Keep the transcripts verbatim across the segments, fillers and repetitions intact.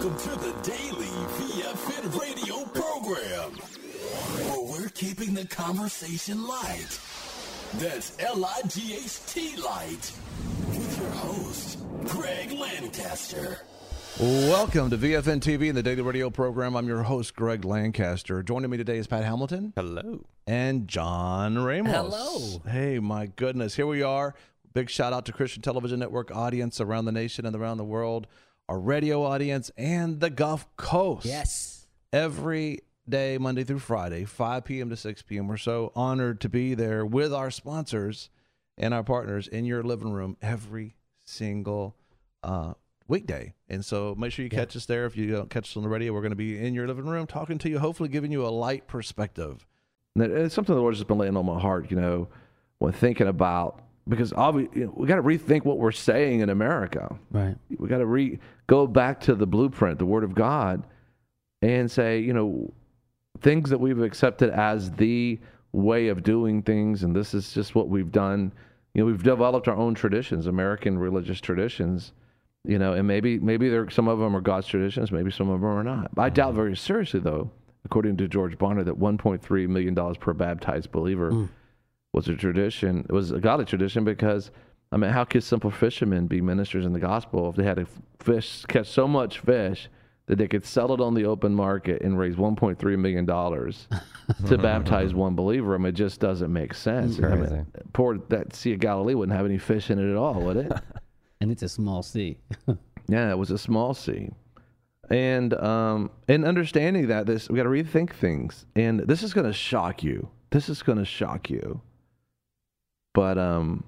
Welcome to the daily V F N radio program, where we're keeping the conversation light. That's L I G H T light. With your host, Greg Lancaster. Welcome to V F N T V and the daily radio program. I'm your host, Greg Lancaster. Joining me today is Pat Hamilton. Hello. And John Ramos. Hello. Hey, my goodness. Here we are. Big shout out to Christian Television Network audience around the nation and around the world, our radio audience, and the Gulf Coast. Yes. Every day, Monday through Friday, five p.m. to six p.m. We're so honored to be there with our sponsors and our partners in your living room every single uh, weekday. And so make sure you catch yeah. us there. If you don't catch us on the radio, we're going to be in your living room talking to you, hopefully giving you a light perspective. And it's something the Lord's just been laying on my heart, you know, when thinking about, because obviously, you know, we got to rethink what we're saying in America. Right. We got to re go back to the blueprint, the Word of God, and say, you know, things that we've accepted as the way of doing things, and this is just what we've done. You know, we've developed our own traditions, American religious traditions. You know, and maybe maybe there some of them are God's traditions, maybe some of them are not. I doubt very seriously, though, according to George Bonner, that one point three million dollars per baptized believer mm. was a tradition. It was a godly tradition because, I mean, how could simple fishermen be ministers in the gospel if they had to fish, catch so much fish that they could sell it on the open market and raise one point three million dollars to baptize one believer? I mean, it just doesn't make sense. I mean, poor, that Sea of Galilee wouldn't have any fish in it at all, would it? And it's a small sea. Yeah, it was a small sea. And um, in understanding that, this we got to rethink things. And this is going to shock you. This is going to shock you. But um,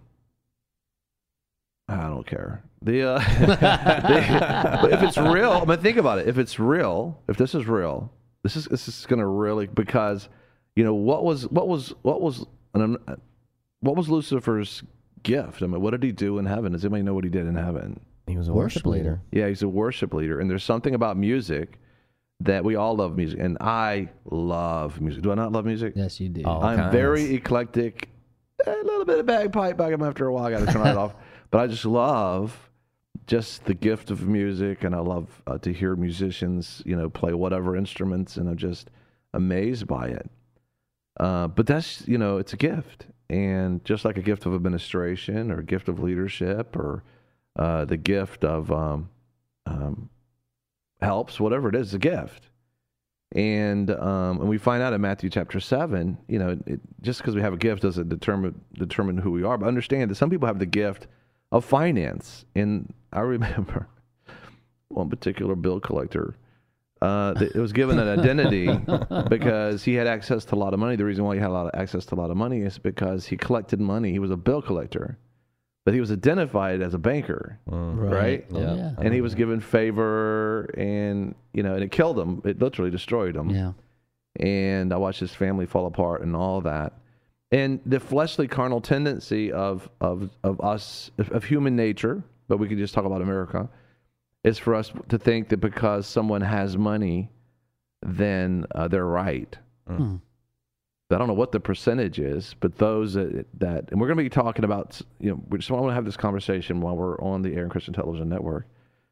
I don't care. The, uh, the if it's real, I mean, think about it. If it's real, if this is real, this is this is going to really, because you know what was what was what was an, what was Lucifer's gift? I mean, what did he do in heaven? Does anybody know what he did in heaven? He was a worship, worship leader. Yeah, he's a worship leader. And there's something about music that we all love music. And I love music. Do I not love music? Yes, you do. All I'm kinds. Very eclectic. A little bit of bagpipe back up after a while. I got to turn it off. But I just love just the gift of music. And I love uh, to hear musicians, you know, play whatever instruments. And I'm just amazed by it. Uh, but that's, you know, it's a gift. And just like a gift of administration or a gift of leadership or uh, the gift of um, um, helps, whatever it is, it's a gift. And um, and we find out in Matthew chapter seven, you know, it, just because we have a gift doesn't determine determine who we are. But understand that some people have the gift of finance. And I remember one particular bill collector. Uh, it was given an identity because he had access to a lot of money. The reason why he had a lot of access to a lot of money is because he collected money. He was a bill collector, but he was identified as a banker, mm. right? right? Oh, yeah. yeah. And he was given favor, and you know, and it killed him. It literally destroyed him. Yeah. And I watched his family fall apart and all that. And the fleshly, carnal tendency of of of us, of, of human nature, but we could just talk about America, is for us to think that because someone has money, then uh, they're right. Mm. I don't know what the percentage is, but those that, that and we're going to be talking about, you know, we just want to have this conversation while we're on the Air and Christian Television Network,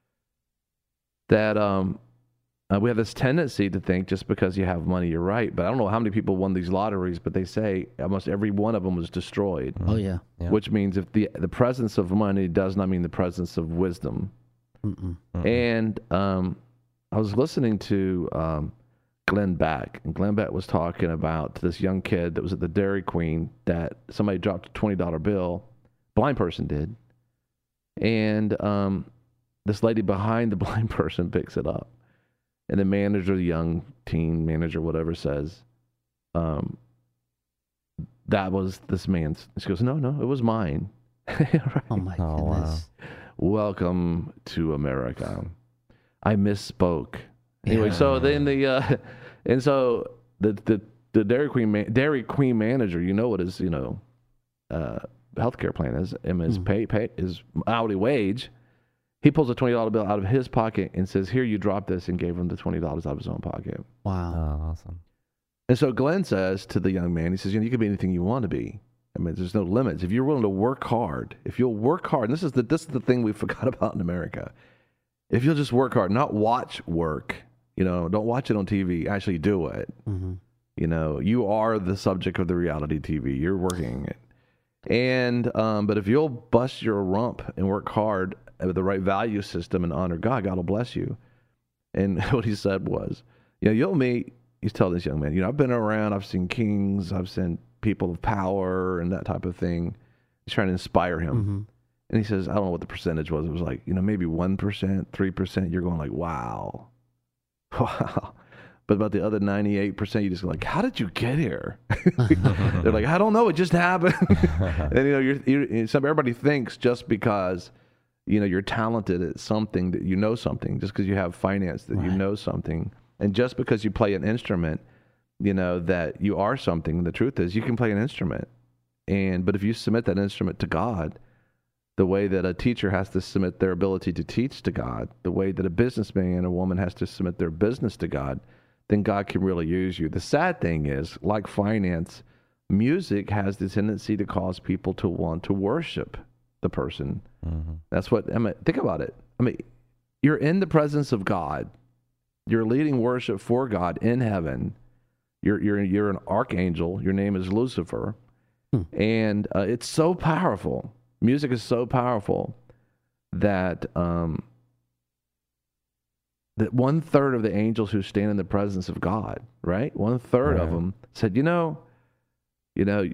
that um, uh, we have this tendency to think just because you have money, you're right. But I don't know how many people won these lotteries, but they say almost every one of them was destroyed. Oh, yeah. yeah. Which means if the the presence of money does not mean the presence of wisdom. Mm-mm. And um, I was listening to um, Glenn Beck, and Glenn Beck was talking about this young kid that was at the Dairy Queen that somebody dropped a twenty dollar bill, blind person did, and um, this lady behind the blind person picks it up, and the manager, the young teen manager, whatever, says, um, that was this man's. She goes, no, no, it was mine. Right? Oh, my oh, goodness. Wow. Welcome to America. I misspoke. Anyway, Yeah. so then the uh, and so the the the Dairy Queen man, Dairy Queen manager, you know what his you know uh, healthcare plan is, and his Mm. pay pay his hourly wage. He pulls a twenty dollar bill out of his pocket and says, "Here, you drop this," and gave him the twenty dollars out of his own pocket. Wow. Oh, awesome. And so Glenn says to the young man, he says, "You know, you can be anything you want to be. I mean, there's no limits. If you're willing to work hard, if you'll work hard, and this is the this is the thing we forgot about in America. if you'll just work hard, not watch work, you know, don't watch it on T V, actually do it. Mm-hmm. You know, you are the subject of the reality T V. You're working it. And, um, but if you'll bust your rump and work hard with the right value system and honor God, God will bless you. And what he said was, you know, you'll meet, he's telling this young man, you know, I've been around, I've seen kings, I've seen people of power and that type of thing. He's trying to inspire him. Mm-hmm. And he says, I don't know what the percentage was. It was like, you know, maybe one percent, three percent. You're going like, wow. Wow. But about the other ninety-eight percent, you just go like, how did you get here? They're like, I don't know. It just happened. And, you know, you're, you're, some, everybody thinks just because, you know, you're talented at something that you know something, just because you have finance that Right. you know something. And just because you play an instrument, you know, that you are something. The truth is you can play an instrument. And, but if you submit that instrument to God, the way that a teacher has to submit their ability to teach to God, the way that a businessman and a woman has to submit their business to God, then God can really use you. The sad thing is, like finance, music has the tendency to cause people to want to worship the person. Mm-hmm. That's what, I mean, think about it. I mean, you're in the presence of God. You're leading worship for God in heaven. You're, you're, you're an archangel. Your name is Lucifer. Hmm. And uh, it's so powerful. Music is so powerful that um, that one third of the angels who stand in the presence of God, right? One third Right. of them said, you know, you know,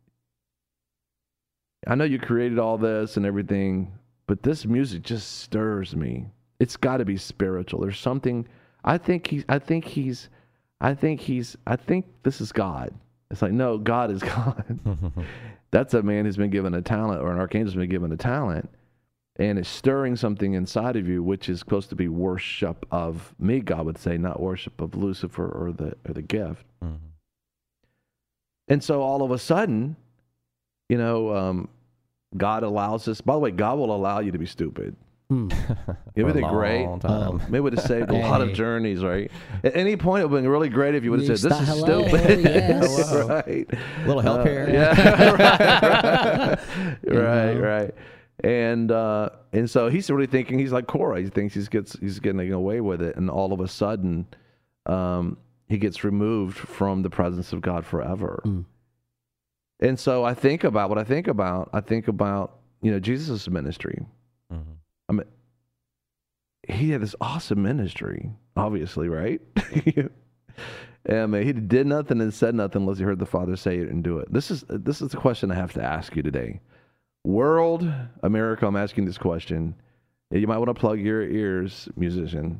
I know you created all this and everything, but this music just stirs me. It's got to be spiritual. There's something. I think he's. I think he's. I think he's. I think this is God. It's like, no, God is God. That's a man who's been given a talent, or an archangel's been given a talent, and it's stirring something inside of you, which is supposed to be worship of me, God would say, not worship of Lucifer or the or the gift. Mm-hmm. And so all of a sudden, you know, um, God allows us. By the way, God will allow you to be stupid. Hmm. Isn't For it a great? long time. Maybe it would have saved a lot of Hey. journeys, right? At any point, it would have been really great if you would have You said, this is start- hello, stupid. yes. Hello. Right. Little help Uh, here. Yeah. right, You right, know? right. And uh, and so he's really thinking he's like Korah. He thinks he's gets he's getting away with it, and all of a sudden, um, he gets removed from the presence of God forever. Mm. And so I think about what I think about. I think about you know Jesus' ministry. Mm-hmm. I mean, he had this awesome ministry, obviously, right? I mean, he did nothing and said nothing unless he heard the Father say it and do it. This is this is the question I have to ask you today. World, America, I'm asking this question. You might want to plug your ears, musician.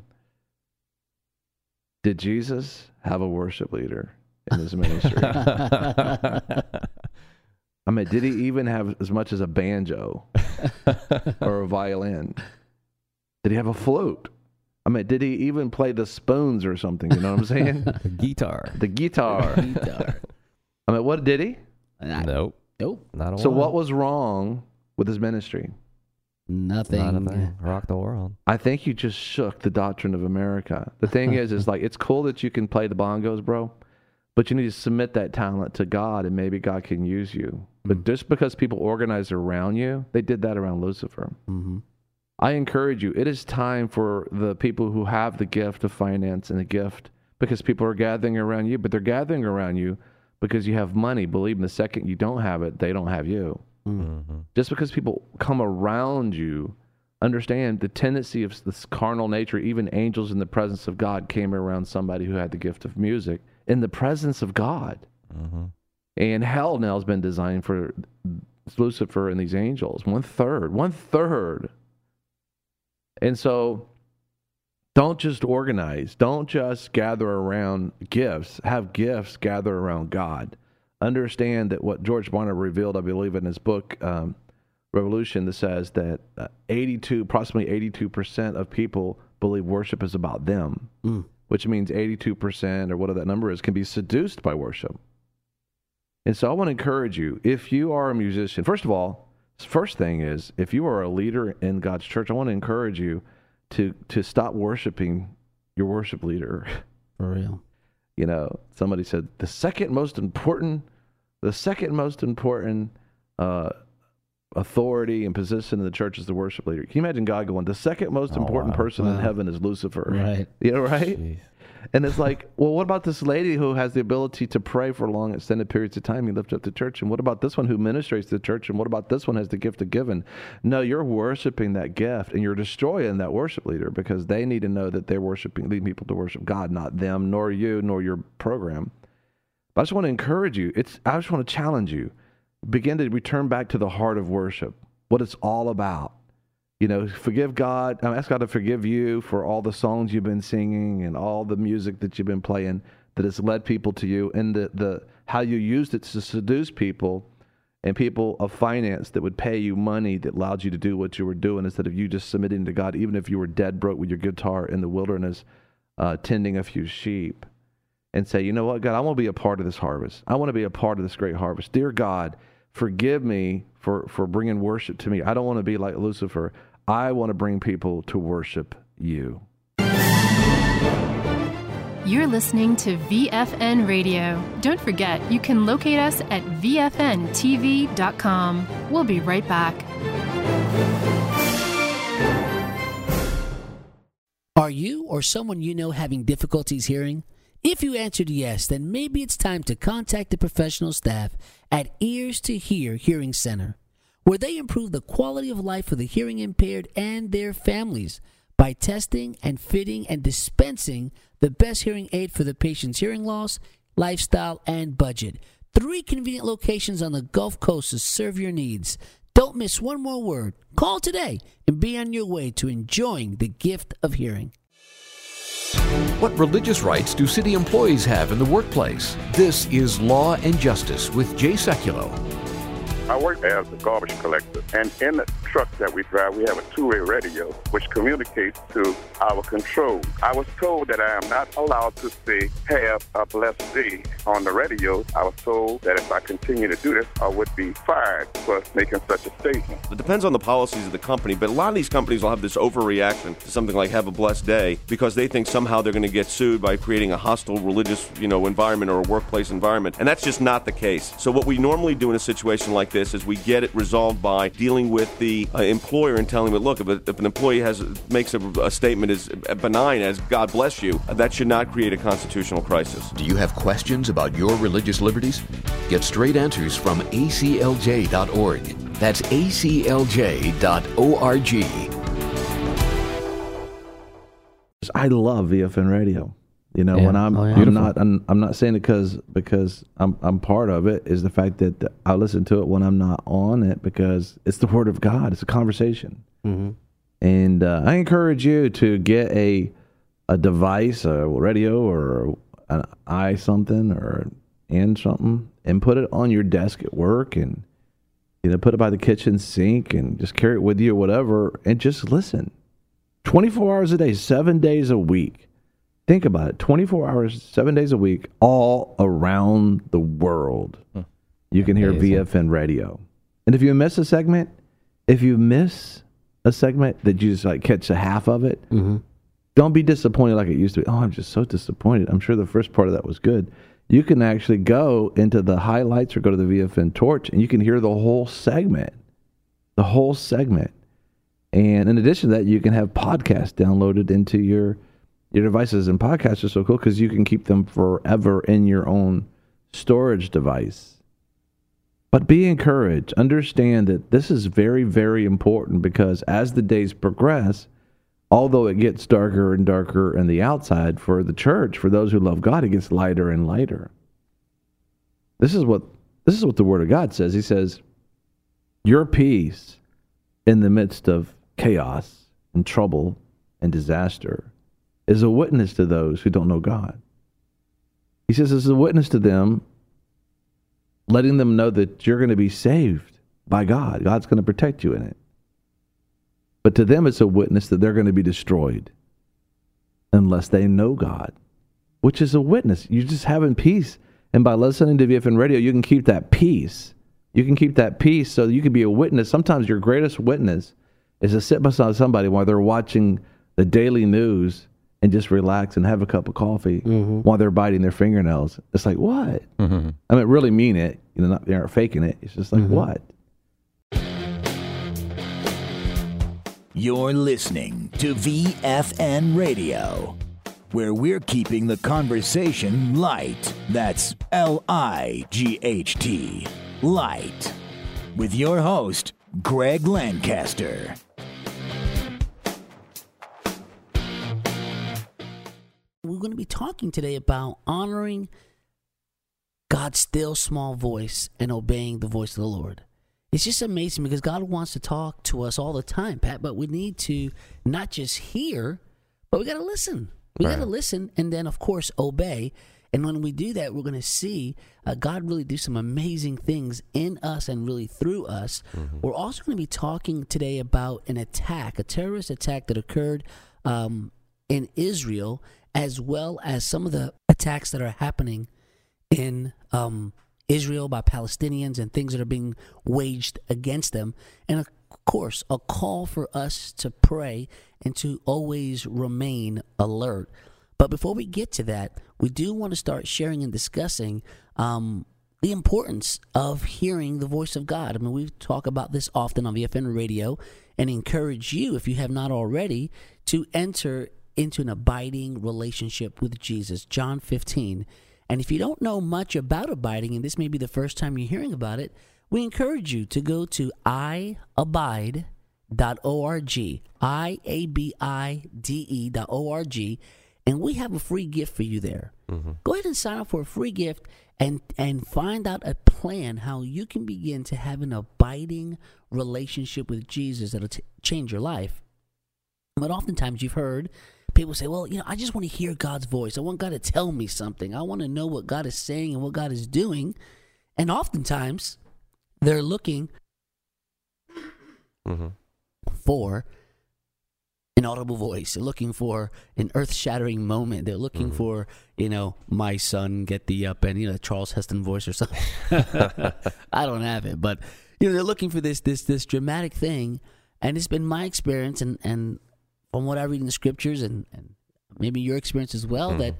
Did Jesus have a worship leader in his ministry? I mean, did he even have as much as a banjo or a violin? Did he have a flute? I mean, did he even play the spoons or something? You know what I'm saying? The guitar. The guitar. Guitar. I mean, what did he? I- Nope. Nope. Not a So one. what was wrong with his ministry? Nothing. Not a thing. Rock the world. I think you just shook the doctrine of America. The thing is, is like, it's cool that you can play the bongos, bro, but you need to submit that talent to God, and maybe God can use you. But just because people organize around you, they did that around Lucifer. Mm-hmm. I encourage you, it is time for the people who have the gift of finance and the gift, because people are gathering around you, but they're gathering around you because you have money. Believe me, the second you don't have it, they don't have you. Mm-hmm. Just because people come around you, understand the tendency of this carnal nature. Even angels in the presence of God came around somebody who had the gift of music in the presence of God. Mm-hmm. And hell now has been designed for Lucifer and these angels. One third, one third. And so don't just organize. Don't just gather around gifts. Have gifts gather around God. Understand that what George Barna revealed, I believe, in his book, um, Revolution, that says that uh, eighty-two, approximately eighty-two percent of people believe worship is about them, Mm. which means eighty-two percent, or whatever that number is, can be seduced by worship. And so I want to encourage you, if you are a musician, first of all, first thing is, if you are a leader in God's church, I want to encourage you to to stop worshiping your worship leader. For real. You know, somebody said the second most important, the second most important uh, authority and position in the church is the worship leader. Can you imagine God going, the second most Oh, important wow. person in Wow. heaven is Lucifer? Right. You know, right? Jeez. And it's like, well, what about this lady who has the ability to pray for long extended periods of time? You lift up the church. And what about this one who ministrates to the church? And what about this one has the gift of giving? No, you're worshiping that gift and you're destroying that worship leader because they need to know that they're worshiping, leading people to worship God, not them, nor you, nor your program. But I just want to encourage you. It's, I just want to challenge you. Begin to return back to the heart of worship, what it's all about. You know, forgive God. I mean, ask God to forgive you for all the songs you've been singing and all the music that you've been playing that has led people to you, and the, the how you used it to seduce people and people of finance that would pay you money that allowed you to do what you were doing instead of you just submitting to God, even if you were dead broke with your guitar in the wilderness, uh, tending a few sheep, and say, you know what, God, I want to be a part of this harvest. I want to be a part of this great harvest. Dear God, forgive me for, for bringing worship to me. I don't want to be like Lucifer. I want to bring people to worship you. You're listening to V F N Radio. Don't forget, you can locate us at V F N T V dot com. We'll be right back. Are you or someone you know having difficulties hearing? If you answered yes, then maybe it's time to contact the professional staff at Ears to Hear Hearing Center, where they improve the quality of life for the hearing impaired and their families by testing and fitting and dispensing the best hearing aid for the patient's hearing loss, lifestyle, and budget. Three convenient locations on the Gulf Coast to serve your needs. Don't miss one more word. Call today and be on your way to enjoying the gift of hearing. What religious rights do city employees have in the workplace? This is Law and Justice with Jay Sekulow. I work as a garbage collector, and in the truck that we drive, we have a two-way radio which communicates to our control. I was told that I am not allowed to say, have a blessed day on the radio. I was told that if I continue to do this, I would be fired for making such a statement. It depends on the policies of the company, but a lot of these companies will have this overreaction to something like have a blessed day because they think somehow they're going to get sued by creating a hostile religious, you know, environment or a workplace environment, and that's just not the case. So what we normally do in a situation like this is we get it resolved by dealing with the uh, employer and telling them, look, if, a, if an employee has makes a, a statement as benign as God bless you, uh, that should not create a constitutional crisis. Do you have questions about your religious liberties? Get straight answers from A C L J dot org. That's A C L J dot org. I love V F N Radio. You know, Yeah. when I'm, Oh, yeah. I'm Beautiful. not, I'm, I'm not saying it because because I'm I'm part of it. Is the fact that I listen to it when I'm not on it because it's the Word of God. It's a conversation, Mm-hmm. and uh, I encourage you to get a a device, a radio, or an i something, or an something, and put it on your desk at work, and you know, put it by the kitchen sink, and just carry it with you, or whatever, and just listen. twenty-four hours a day, seven days a week. Think about it, twenty-four hours, seven days a week, all around the world. Hmm. You can hear Amazing. V F N Radio. And if you miss a segment, if you miss a segment that you just like catch a half of it, Mm-hmm. don't be disappointed like it used to be. Oh, I'm just so disappointed. I'm sure the first part of that was good. You can actually go into the highlights or go to the V F N Torch and you can hear the whole segment. The whole segment. And in addition to that, you can have podcasts downloaded into your your devices, and podcasts are so cool because you can keep them forever in your own storage device. But be encouraged. Understand that this is very, very important because as the days progress, although it gets darker and darker in the outside for the church, for those who love God, it gets lighter and lighter. This is what this is what the Word of God says. He says, your peace in the midst of chaos and trouble and disaster is a witness to those who don't know God. He says it's a witness to them, letting them know that you're going to be saved by God. God's going to protect you in it. But to them, it's a witness that they're going to be destroyed unless they know God, which is a witness. You're just having peace. And by listening to V F N Radio, you can keep that peace. You can keep that peace so you can be a witness. Sometimes your greatest witness is to sit beside somebody while they're watching the daily news and just relax and have a cup of coffee Mm-hmm. while they're biting their fingernails. It's like, what? Mm-hmm. I mean, really mean it. You know, not, they aren't faking it. It's just like, Mm-hmm. what? You're listening to V F N Radio, where we're keeping the conversation light. That's L I G H T, light. With your host, Greg Lancaster. We're going to be talking today about honoring God's still small voice and obeying the voice of the Lord. It's just amazing because God wants to talk to us all the time, Pat, but we need to not just hear, but we got to listen. We Right. got to listen and then, of course, obey. And when we do that, we're going to see uh, God really do some amazing things in us and really through us. Mm-hmm. We're also going to be talking today about an attack, a terrorist attack that occurred um, in Israel, as well as some of the attacks that are happening in um, Israel by Palestinians and things that are being waged against them. And, of course, a call for us to pray and to always remain alert. But before we get to that, we do want to start sharing and discussing um, the importance of hearing the voice of God. I mean, we talk about this often on V F N Radio and encourage you, if you have not already, to enter into an abiding relationship with Jesus. John fifteen. And if you don't know much about abiding, and this may be the first time you're hearing about it, we encourage you to go to i abide dot org, I A B I D E dot O R G, and we have a free gift for you there. Mm-hmm. Go ahead and sign up for a free gift and, and find out a plan how you can begin to have an abiding relationship with Jesus that will t- change your life. But oftentimes you've heard people say, well, you know, I just want to hear God's voice. I want God to tell me something. I want to know what God is saying and what God is doing. And oftentimes they're looking mm-hmm. for an audible voice. They're looking for an earth-shattering moment. They're looking mm-hmm. for, you know, my son, get thee up, and, you know, the Charles Heston voice or something. I don't have it. But, you know, they're looking for this this this dramatic thing. And it's been my experience and, and from what I read in the scriptures and, and maybe your experience as well, mm-hmm. that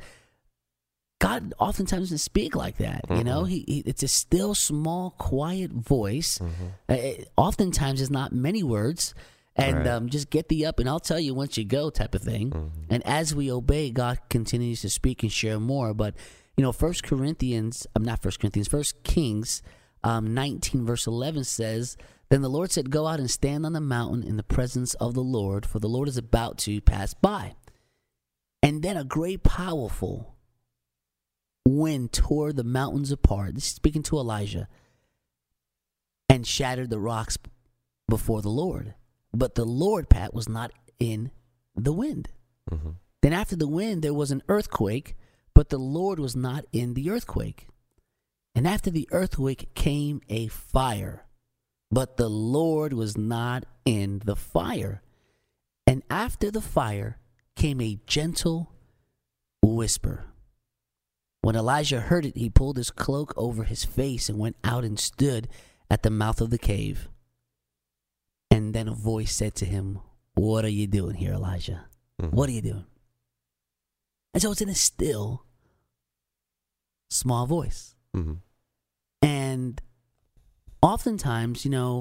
God oftentimes doesn't speak like that. Mm-hmm. You know, he, he it's a still, small, quiet voice. Mm-hmm. Uh, it, oftentimes, it's not many words, and right. um, just get thee up, and I'll tell you once you go, type of thing. Mm-hmm. And as we obey, God continues to speak and share more. But you know, First Corinthians, I'm um, not First Corinthians, First Kings, um, nineteen verse eleven says. Then the Lord said, go out and stand on the mountain in the presence of the Lord, for the Lord is about to pass by. And then a great, powerful wind tore the mountains apart. This is speaking to Elijah. And shattered the rocks before the Lord. But the Lord, Pat, was not in the wind. Mm-hmm. Then after the wind, there was an earthquake, but the Lord was not in the earthquake. And after the earthquake came a fire. But the Lord was not in the fire. And after the fire came a gentle whisper. When Elijah heard it, he pulled his cloak over his face and went out and stood at the mouth of the cave. And then a voice said to him, what are you doing here, Elijah? Mm-hmm. What are you doing? And so it's in a still, small voice. Mm-hmm. And oftentimes, you know,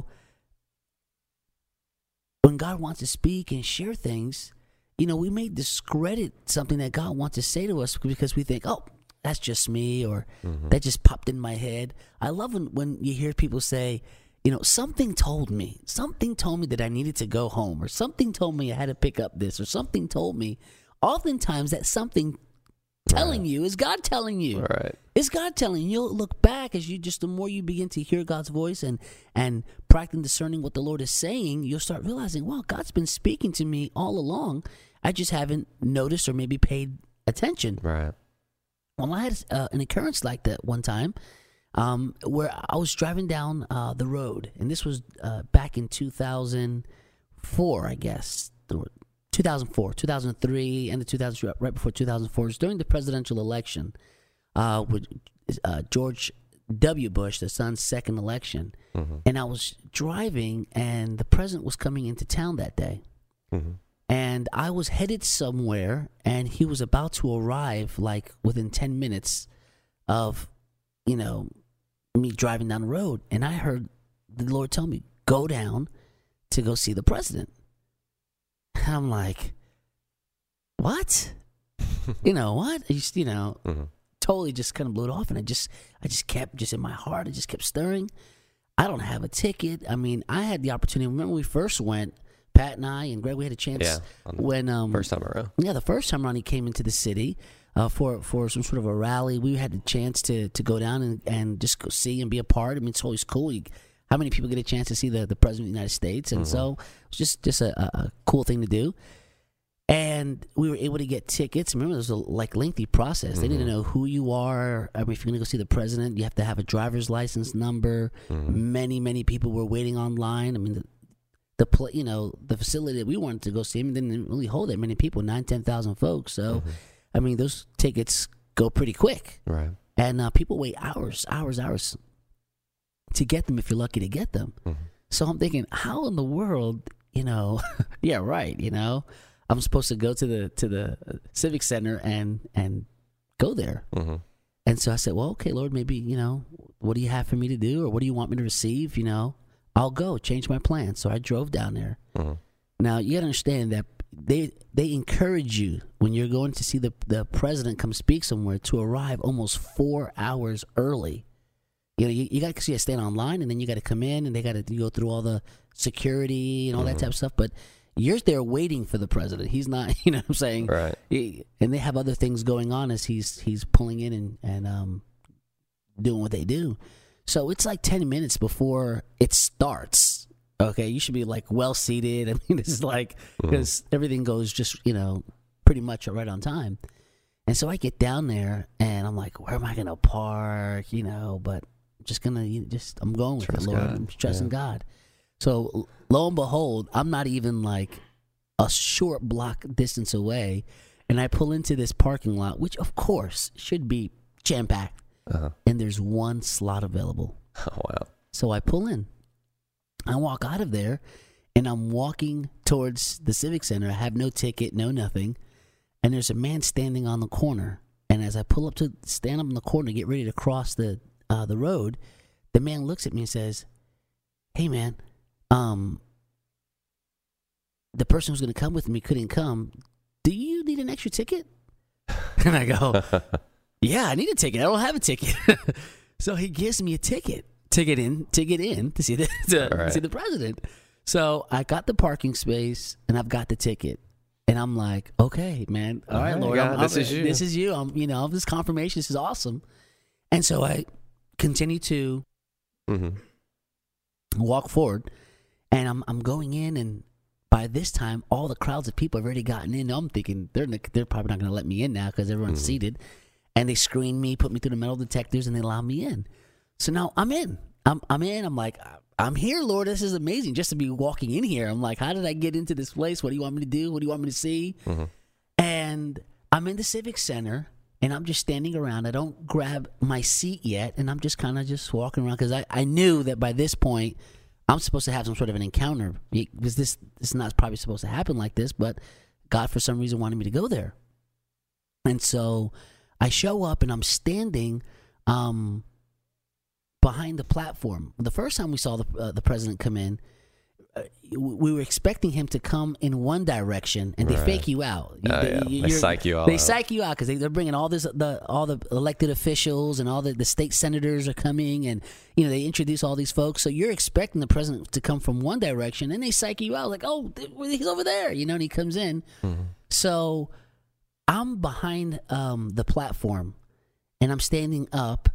when God wants to speak and share things, you know, we may discredit something that God wants to say to us because we think, oh, that's just me, or mm-hmm. that just popped in my head. I love when, when you hear people say, you know, something told me, something told me that I needed to go home, or something told me I had to pick up this, or something told me. Oftentimes that something telling right. you is God telling you. Right. It's God telling you. You'll look back as you just the more you begin to hear God's voice and and practicing discerning what the Lord is saying, you'll start realizing, wow, God's been speaking to me all along. I just haven't noticed or maybe paid attention. Right. Well, I had uh, an occurrence like that one time um, where I was driving down uh, the road, and this was uh, back in two thousand four, I guess. two thousand four, two thousand three, and the two thousand right before two thousand four. It was during the presidential election uh, with uh, George W. Bush, the son's second election. Mm-hmm. And I was driving, and the president was coming into town that day. Mm-hmm. And I was headed somewhere, and he was about to arrive, like, within ten minutes of, you know, me driving down the road. And I heard the Lord tell me, go down to go see the president. I'm like, what? you know what? I just, you know, Mm-hmm. totally just kind of blew it off, and I just, I just kept just in my heart. I just kept stirring. I don't have a ticket. I mean, I had the opportunity. Remember, when we first went, Pat and I and Greg, we had a chance. Yeah, on the when um, first time around. Yeah, the first time around, he came into the city uh, for for some sort of a rally. We had the chance to to go down and, and just go see and be a part. I mean, it's always cool. You, how many people get a chance to see the, the president of the United States? And Mm-hmm. so it was just just a, a, a cool thing to do. And we were able to get tickets. Remember, it was a like lengthy process. Mm-hmm. They didn't know who you are. I mean, if you're going to go see the president, you have to have a driver's license number. Mm-hmm. Many, many people were waiting online. I mean, the, the pl- you know the facility that we wanted to go see him didn't really hold that many people, nine, ten thousand folks. So, Mm-hmm. I mean, those tickets go pretty quick, Right. and uh, people wait hours, hours, hours to get them if you're lucky to get them. Mm-hmm. So I'm thinking, how in the world, you know? yeah, right. You know, I'm supposed to go to the to the Civic Center and and go there. Mm-hmm. And so I said, well, okay, Lord, maybe, you know, what do you have for me to do, or what do you want me to receive? You know, I'll go, change my plan. So I drove down there. Mm-hmm. Now, you got to understand that they they encourage you when you're going to see the, the president come speak somewhere to arrive almost four hours early. You know, you, you got to see a stand online, and then you got to come in, and they got to go through all the security and all Mm-hmm. that type of stuff. But you're there waiting for the president. He's not, you know what I'm saying? Right. He- and they have other things going on as he's he's pulling in and, and um doing what they do. So it's like ten minutes before it starts. Okay, you should be like well seated. I mean, it's like because everything goes just, you know, pretty much right on time. And so I get down there and I'm like, where am I gonna park? You know, but I'm just gonna you know, just I'm going with Trust it, Lord. God. I'm trusting Yeah. God. So lo and behold, I'm not even like a short block distance away, and I pull into this parking lot, which of course should be jam packed, Uh-huh. and there's one slot available. Oh, wow. So I pull in. I walk out of there, and I'm walking towards the Civic Center. I have no ticket, no nothing, and there's a man standing on the corner. And as I pull up to stand up in the corner, get ready to cross the uh, the road, the man looks at me and says, "Hey, man, um, the person who's going to come with me couldn't come. Do you need an extra ticket?" And I go, "Yeah, I need a ticket. I don't have a ticket." So he gives me a ticket to get in, to get in to see the to Right. see the president. So I got the parking space and I've got the ticket, and I'm like, "Okay, man, all right, All right, Lord, God, I'm, this I'm- is you. This is you. I'm, you know, this confirmation. This is awesome." And so I continue to Mm-hmm. walk forward, and I'm I'm going in, and by this time, all the crowds of people have already gotten in. I'm thinking they're they're probably not going to let me in now because everyone's Mhm. seated, and they screen me, put me through the metal detectors, and they allow me in. So now I'm in. I'm I'm in. I'm like, I'm here, Lord. This is amazing just to be walking in here. I'm like, how did I get into this place? What do you want me to do? What do you want me to see? Mm-hmm. And I'm in the Civic Center, and I'm just standing around. I don't grab my seat yet, and I'm just kind of just walking around because I, I knew that by this point, I'm supposed to have some sort of an encounter because this, this is not probably supposed to happen like this, but God, for some reason, wanted me to go there. And so I show up, and I'm standing um, behind the platform. The first time we saw the, uh, the president come in, uh, we were expecting him to come in one direction, and they Right. fake you out. You- Oh, yeah. They you're- psych you all They out. psych you out because they, they're bringing all this, the all the elected officials and all the, the state senators are coming, and you know they introduce all these folks. So you're expecting the president to come from one direction, and they psych you out like, oh, he's over there, you know. And he comes in. Mm-hmm. So I'm behind um, the platform, and I'm standing up,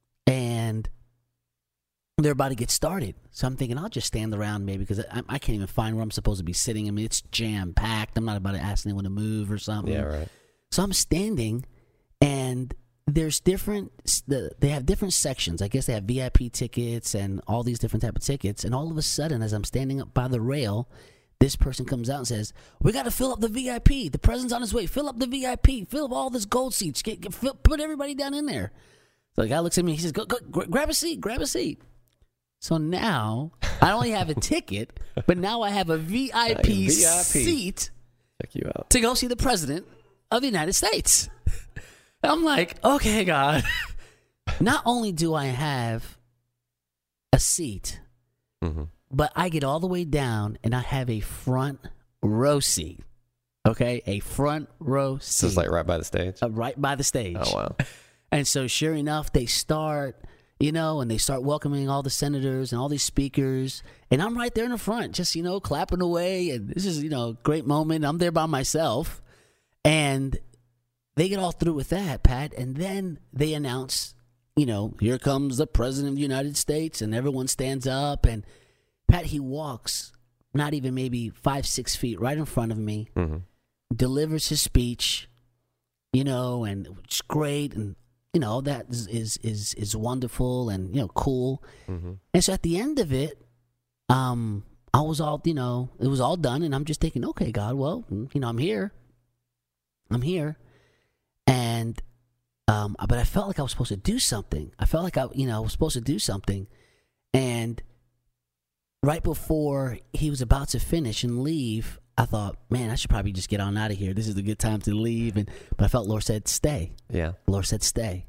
and they're about to get started. So I'm thinking I'll just stand around maybe because I, I can't even find where I'm supposed to be sitting. I mean, it's jam packed. I'm not about to ask anyone to move or something. Yeah, right. So I'm standing, and there's different. The, they have different sections. I guess they have V I P tickets and all these different type of tickets. And all of a sudden, as I'm standing up by the rail, this person comes out and says, "We got to fill up the V I P. The president's on his way. Fill up the V I P. Fill up all this gold seats. Get, get fill, put everybody down in there." So the guy looks at me. He says, "Go, go, gra- grab a seat. Grab a seat." So now I only have a ticket, but now I have a V I P, V I P. seat Check you out. to go see the president of the United States. I'm like, okay, God. Not only do I have a seat, Mm-hmm. but I get all the way down and I have a front row seat. Okay, a front row seat. So it's like right by the stage? Uh, right by the stage. Oh, wow. And so sure enough, they start, you know, and they start welcoming all the senators and all these speakers. And I'm right there in the front, just, you know, clapping away. And this is, you know, a great moment. I'm there by myself. And they get all through with that, Pat. And then they announce, you know, here comes the President of the United States. And everyone stands up. And Pat, he walks not even maybe five, six feet right in front of me. Mm-hmm. Delivers his speech, you know, and it's great, and you know that is is is, is wonderful and you know cool. Mm-hmm. And so at the end of it, um, I was all you know, it was all done, and I'm just thinking, okay, God, well, you know, I'm here, I'm here, and um, but I felt like I was supposed to do something. I felt like I, you know, I was supposed to do something, and right before he was about to finish and leave, I thought, man, I should probably just get on out of here. This is a good time to leave. And but I felt Lord said, stay. Yeah. Lord said, stay.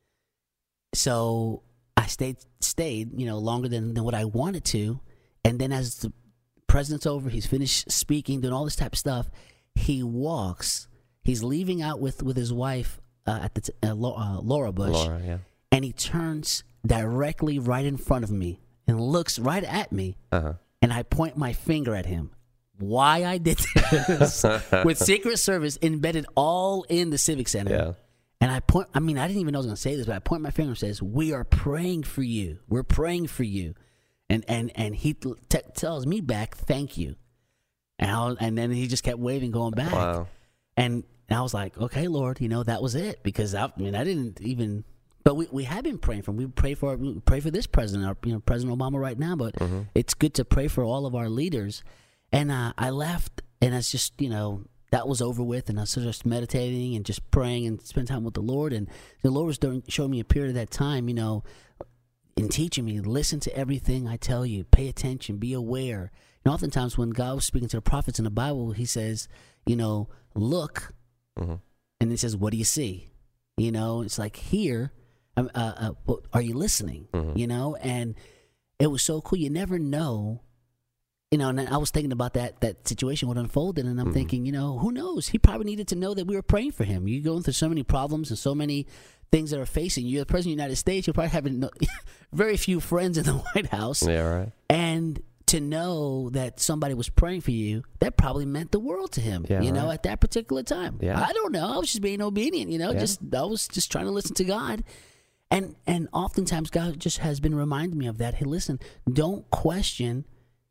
So I stayed, stayed, you know, longer than, than what I wanted to. And then as the president's over, he's finished speaking, doing all this type of stuff. He walks. He's leaving out with, with his wife uh, at the t- uh, uh, Laura Bush. Laura, yeah. And he turns directly right in front of me and looks right at me. Uh-huh. And I point my finger at him. Why I did this with Secret Service embedded all in the Civic Center. Yeah. And I point, I mean, I didn't even know I was going to say this, but I point my finger and says, we are praying for you. We're praying for you. And and and he t- tells me back, thank you. And, I, and then he just kept waving, going back. Wow. And, and I was like, okay, Lord, you know, that was it. Because, I, I mean, I didn't even, but we, we have been praying for him. We pray for, we pray for this president, our, you know, President Obama right now. But mm-hmm. it's good to pray for all of our leaders. And uh, I left, and it's just, you know, that was over with, and I was just meditating and just praying and spending time with the Lord. And the Lord was during, showing me a period of that time, you know, in teaching me, listen to everything I tell you, pay attention, be aware. And oftentimes when God was speaking to the prophets in the Bible, he says, you know, look, mm-hmm. and he says, what do you see? You know, it's like here, uh, uh, are you listening? Mm-hmm. You know, and it was so cool. You never know. You know, and I was thinking about that that situation what unfolded, and I'm mm-hmm. thinking, you know, who knows? He probably needed to know that we were praying for him. You're going through so many problems and so many things that are facing you. You're the president of the United States. You're probably having no, very few friends in the White House. Yeah, right. And to know that somebody was praying for you, that probably meant the world to him, yeah, you right. know, at that particular time. Yeah. I don't know. I was just being obedient, you know, yeah. just I was just trying to listen to God. And, and oftentimes God just has been reminding me of that. Hey, listen, don't question.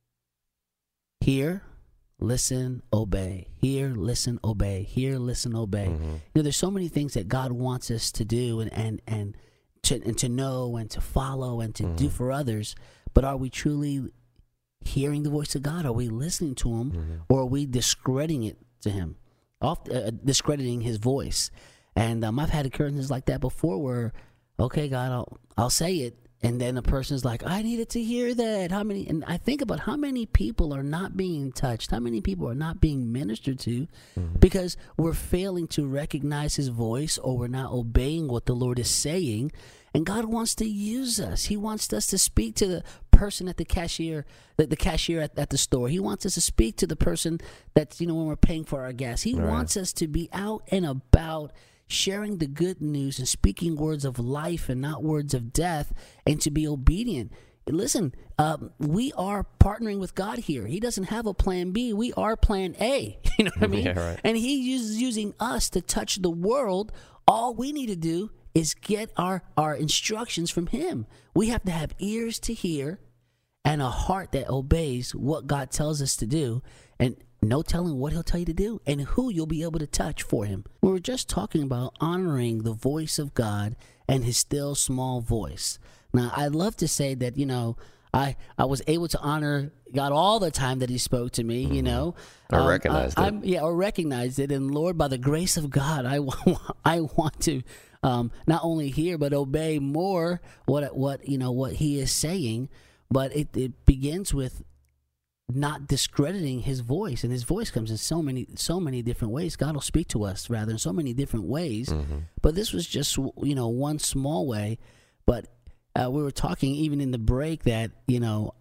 Hear, listen, obey. Hear, listen, obey. Hear, listen, obey. Mm-hmm. You know, there's so many things that God wants us to do and and and to and to know and to follow and to mm-hmm. do for others. But are we truly hearing the voice of God? Are we listening to Him, mm-hmm. or are we discrediting it to Him, off uh, discrediting His voice? And um, I've had occurrences like that before, where okay, God, I'll I'll say it. And then a person's like, I needed to hear that. How many? And I think about how many people are not being touched, how many people are not being ministered to mm-hmm. because we're failing to recognize His voice, or we're not obeying what the Lord is saying. And God wants to use us. He wants us to speak to the person at the cashier, the, the cashier at, at the store. He wants us to speak to the person that's, you know, when we're paying for our gas. He right. wants us to be out and about, sharing the good news and speaking words of life and not words of death, and to be obedient. Listen, um, we are partnering with God here. He doesn't have a plan B. We are plan A. You know what I mean? Yeah, right. And He is using us to touch the world. All we need to do is get our, our instructions from Him. We have to have ears to hear and a heart that obeys what God tells us to do, and no telling what He'll tell you to do and who you'll be able to touch for Him. We were just talking about honoring the voice of God and His still small voice. Now, I'd love to say that, you know, I, I was able to honor God all the time that He spoke to me, you know. Or um, recognized I, it. I'm, yeah, or recognized it. And Lord, by the grace of God, I, I want to um, not only hear but obey more what what you know what He is saying. But it, it begins with not discrediting His voice, and His voice comes in so many so many different ways. God will speak to us rather in so many different ways. Mm-hmm. But this was just, you know, one small way. But uh, we were talking even in the break that, you know,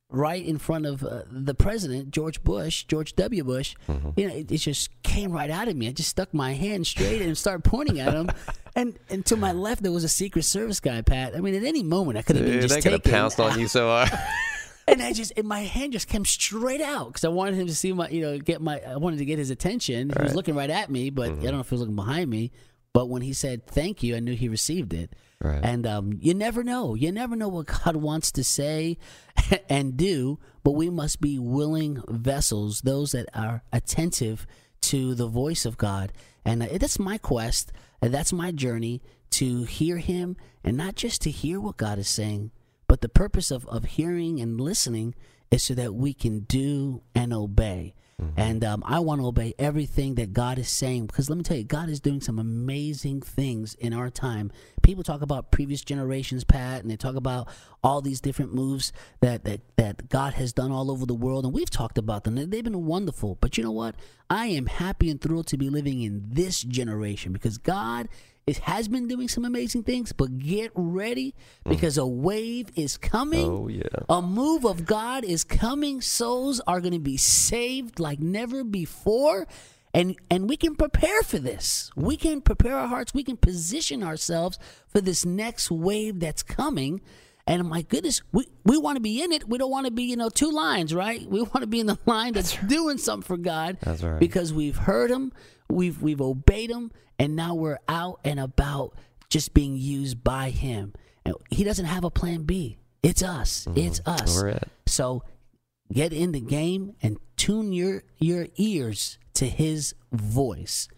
right in front of uh, the president, George Bush, George W. Bush. Mm-hmm. You know, it, it just came right out of me. I just stuck my hand straight and started pointing at him. And, and to my left, there was a Secret Service guy, Pat. I mean, at any moment, I could have been just they could have taken. pounced on you so hard. And I just, and my hand just came straight out because I wanted him to see my, you know, get my, I wanted to get his attention. He right. was looking right at me, but mm-hmm. I don't know if he was looking behind me. But when he said thank you, I knew he received it. Right. And um, you never know. You never know what God wants to say and do, but we must be willing vessels, those that are attentive to the voice of God. And uh, that's my quest, and that's my journey, to hear him, and not just to hear what God is saying, but the purpose of, of hearing and listening is so that we can do and obey. Mm-hmm. And um, I want to obey everything that God is saying, because let me tell you, God is doing some amazing things in our time. People talk about previous generations, Pat, and they talk about all these different moves that, that, that God has done all over the world, and we've talked about them. They've been wonderful. But you know what? I am happy and thrilled to be living in this generation, because God It has been doing some amazing things, but get ready, because a wave is coming. Oh, yeah. A move of God is coming. Souls are going to be saved like never before. And and we can prepare for this. We can prepare our hearts. We can position ourselves for this next wave that's coming. And my goodness, we, we want to be in it. We don't want to be, you know, two lines, right? We want to be in the line that's, that's doing something for God. That's right. Because we've heard him, we've we've obeyed him, and now we're out and about just being used by him. And he doesn't have a plan B. It's us. Mm-hmm. It's us. We're it. So get in the game and tune your your ears to his voice.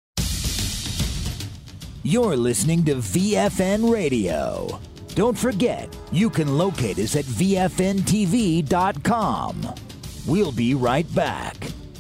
You're listening to V F N Radio. Don't forget, you can locate us at V F N T V dot com. We'll be right back.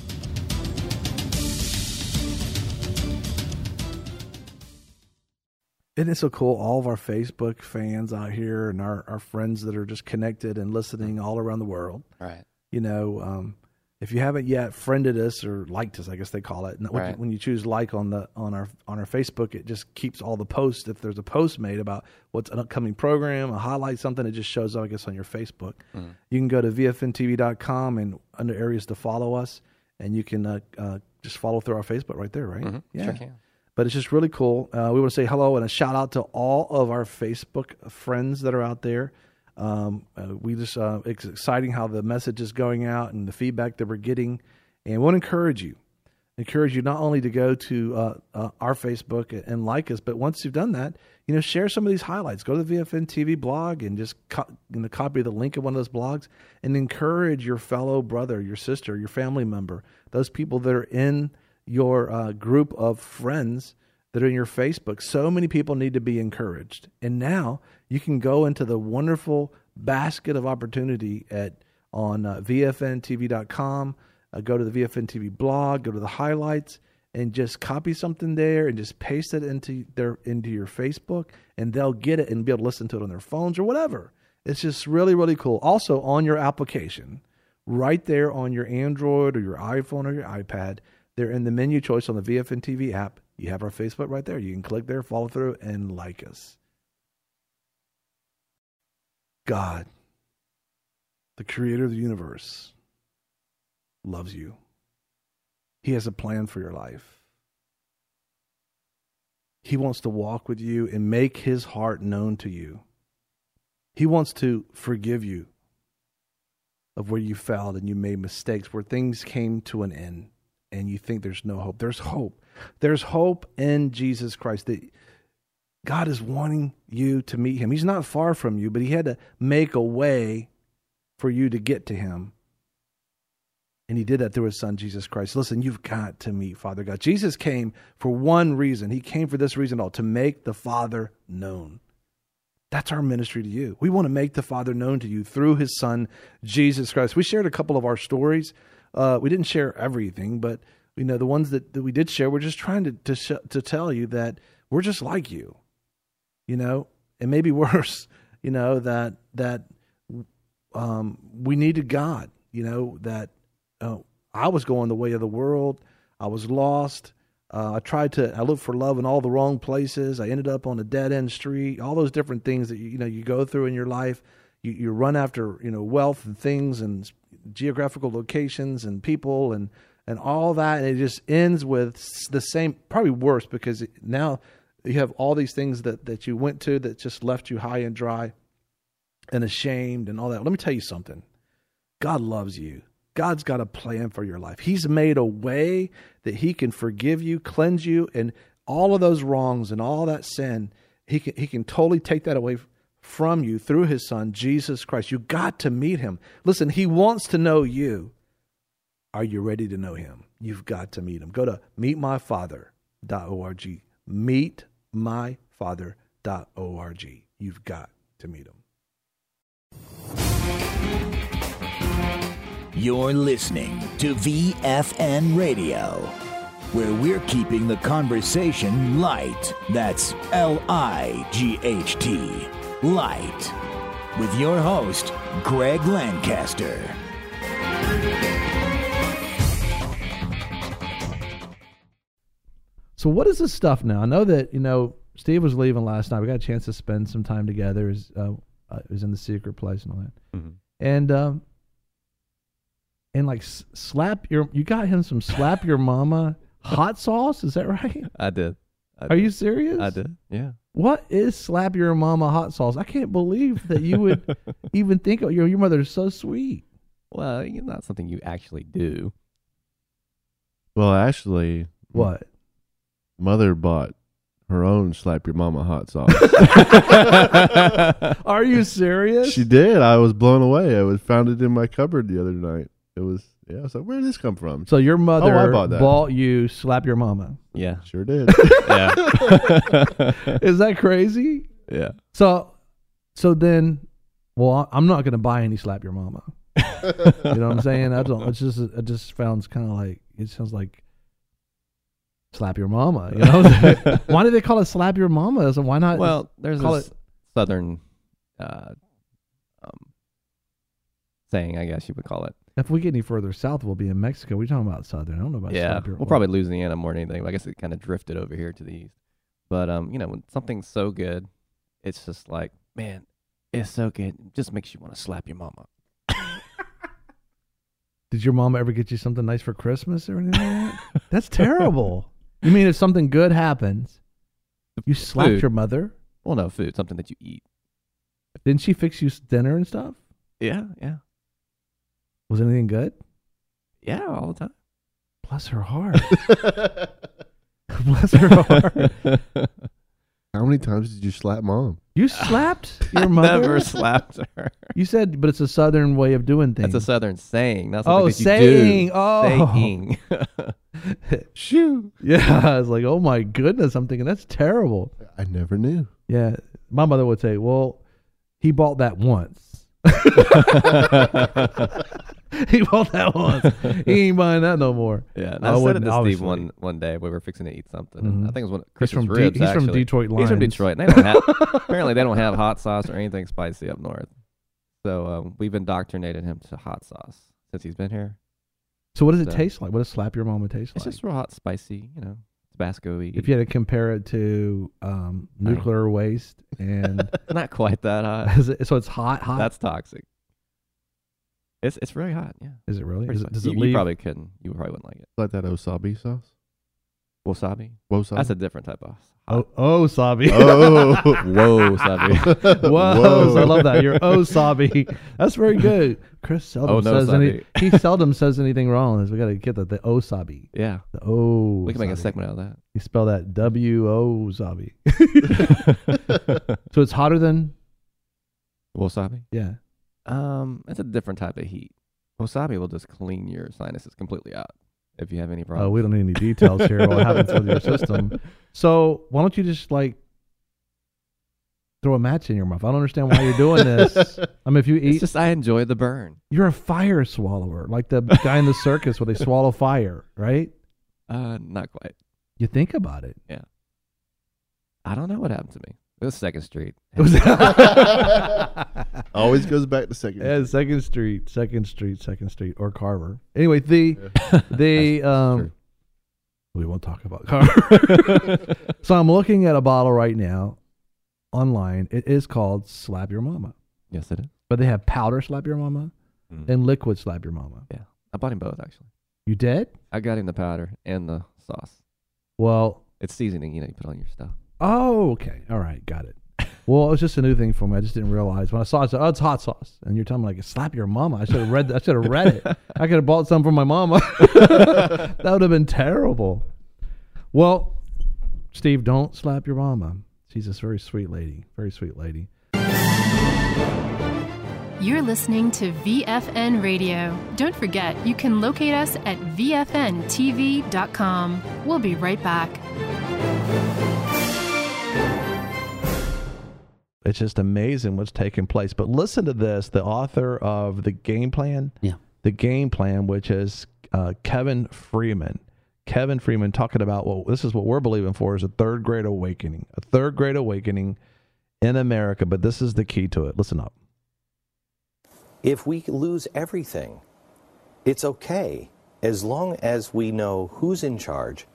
Isn't it so cool? All of our Facebook fans out here and our, our friends that are just connected and listening all around the world. Right. You know, um, if you haven't yet friended us or liked us, I guess they call it. And when, right. you, when you choose like on the on our on our Facebook, it just keeps all the posts. If there's a post made about what's an upcoming program, a highlight, something, it just shows up, I guess, on your Facebook. Mm. You can go to V F N T V dot com and under areas to follow us, and you can uh, uh, just follow through our Facebook right there, right? Mm-hmm. Yeah. Sure can. But it's just really cool. Uh, we want to say hello and a shout out to all of our Facebook friends that are out there. Um, uh, we just uh, it's exciting how the message is going out and the feedback that we're getting. And we want to encourage you, encourage you not only to go to uh, uh, our Facebook and like us, but once you've done that, you know, share some of these highlights. Go to the V F N T V blog and just co- you know, copy the link of one of those blogs and encourage your fellow brother, your sister, your family member, those people that are in your uh, group of friends that are in your Facebook. So many people need to be encouraged. And now you can go into the wonderful basket of opportunity at on uh, V F N T V dot com. Uh, go to the V F N T V blog, go to the highlights, and just copy something there and just paste it into their into your Facebook, and they'll get it and be able to listen to it on their phones or whatever. It's just really, really cool. Also, on your application, right there on your Android or your iPhone or your iPad, they're in the menu choice on the V F N T V app. You have our Facebook right there. You can click there, follow through, and like us. God, the creator of the universe, loves you. He has a plan for your life. He wants to walk with you and make his heart known to you. He wants to forgive you of where you failed and you made mistakes, where things came to an end and you think there's no hope. There's hope. There's hope in Jesus Christ. That God is wanting you to meet him. He's not far from you, but he had to make a way for you to get to him. And he did that through his son, Jesus Christ. Listen, you've got to meet Father God. Jesus came for one reason. He came for this reason all, to make the Father known. That's our ministry to you. We want to make the Father known to you through his son, Jesus Christ. We shared a couple of our stories. Uh, we didn't share everything, but you know the ones that, that we did share, we're just trying to to, sh- to tell you that we're just like you, you know, and maybe worse, you know, that that um, we needed God, you know, that uh, I was going the way of the world. I was lost. Uh, I tried to, I looked for love in all the wrong places. I ended up on a dead end street, all those different things that, you, you know, you go through in your life. you, you run after, you know, wealth and things and geographical locations and people and, and all that. And it just ends with the same, probably worse, because it, now you have all these things that, that you went to that just left you high and dry and ashamed and all that. Let me tell you something. God loves you. God's got a plan for your life. He's made a way that he can forgive you, cleanse you, and all of those wrongs and all that sin, he can, he can totally take that away from you through his son, Jesus Christ. You got to meet him. Listen, he wants to know you. Are you ready to know him? You've got to meet him. Go to meet my father dot org. meet my father dot org. You've got to meet him. You're listening to V F N Radio, where we're keeping the conversation light. That's L I G H T, light. With your host, Greg Lancaster. So what is this stuff now? I know that, you know, Steve was leaving last night. We got a chance to spend some time together. It was, uh, it was in the secret place and all that. Mm-hmm. And, um, and like s- slap your, you got him some slap your mama hot sauce. Is that right? I did. I Are did. you serious? I did. Yeah. What is slap your mama hot sauce? I can't believe that you would even think of your, your mother is so sweet. Well, it's not something you actually do. Well, actually, What? Mother bought her own slap your mama hot sauce. Are you serious? She did. I was blown away. I was found it in my cupboard the other night. It was yeah. I was like, where did this come from? So your mother Oh, I bought that. bought you slap your mama. Yeah. Sure did. Yeah. Is that crazy? Yeah. So, so then, well, I'm not going to buy any slap your mama. You know what I'm saying? I don't. It's just. It just sounds kind of like. It sounds like slap your mama. You know? Why do they call it slap your mama? So why not? Well, there's call this it southern uh, um, saying, I guess you would call it. If we get any further south, we'll be in Mexico. We're talking about southern. I don't know about Yeah, slap your well, mama. probably Louisiana more than anything. But I guess it kind of drifted over here to the east. But um, you know, when something's so good, it's just like, man, it's so good. It just makes you want to slap your mama. Did your mama ever get you something nice for Christmas or anything like that? That's terrible. You mean if something good happens, you slapped Food. your mother? Well, no, food, something that you eat. Didn't she fix you s- dinner and stuff? Yeah, yeah, Was anything good? yeah, all the time. Bless her heart. Bless her heart. How many times did you slap mom? You slapped your I mother? never slapped her. You said, but it's a southern way of doing things. That's a southern saying. Not something Oh, that you saying. do. Oh. Saying. Shoo. Yeah, I was like, oh my goodness. I'm thinking that's terrible. I never knew. Yeah. My mother would say, well, he bought that once. He bought that once. He ain't buying that no more. Yeah, and I I, said it wouldn't, to Steve obviously. one one day. We were fixing to eat something. Mhm. And I think it was one of Chris's from De- ribs. he's from actually. Detroit He's from Lions. Detroit. And they don't have, apparently, they don't have hot sauce or anything spicy up north. So um, we've indoctrinated him to hot sauce since he's been here. So what does it So- taste like? What does slap your mama taste It's like? just real hot, spicy, you know, Tabasco-y. If you had to compare it to um, nuclear waste and Not quite that hot. is it, so it's hot, hot. That's toxic. It's it's very hot, yeah. Is it really? Pretty Is it, spicy. does you, it you leave? probably couldn't. You probably wouldn't like it. Like that wasabi sauce? Wasabi? Wasabi? That's a different type of Oh, hot. oh, Sabi. Oh. Whoa, Sabi. Whoa, Whoa. I love that. You're oh Sabi. That's very good. Chris seldom Oh, no, says any. Sabi. He seldom says anything wrong. We got to get that the oh Sabi. Yeah. The oh. We can make a Sabi. segment out of that. You spell that W O Sabi. So it's hotter than Wasabi? yeah. Um, it's a different type of heat. Wasabi will just clean your sinuses completely out if you have any problems. Oh, we don't need any details here. What happens with your system? So why don't you just like throw a match in your mouth? I don't understand why you're doing this. I mean, if you It's eat, just I enjoy the burn. you're a fire swallower, like the guy in the circus where they swallow fire, right? Uh, not quite. You think about it. Yeah. I don't know what happened to me. It was Second Street. It was Always goes back to second. yeah, Second Street, Second Street, Second Street, or Carver. Anyway, the the That's um, true. we won't talk about Carver. So I'm looking at a bottle right now online. It is called Slap Your Mama. Yes, it is. But they have powder slap your mama Mm. and liquid slap your mama. Yeah, I bought him both actually. You did? I got him the powder and the sauce. Well, it's seasoning. You know, you put on your stuff. Oh, okay. All right. Got it. Well, it was just a new thing for me. I just didn't realize. When I saw it, I said, oh, it's hot sauce. And you're telling me, like, slap your mama. I should have read that. I should have read it. I could have bought some from my mama. That would have been terrible. Well, Steve, don't slap your mama. She's this very sweet lady. Very sweet lady. You're listening to V F N Radio. Don't forget, you can locate us at V F N T V dot com. We'll be right back. It's just amazing what's taking place. But listen to this, the author of The Game Plan. Yeah. The Game Plan, which is uh, Kevin Freeman. Kevin Freeman talking about, well, this is what we're believing for, is a third great awakening. A third great awakening in America, but this is the key to it. Listen up. If we lose everything, it's okay as long as we know who's in charge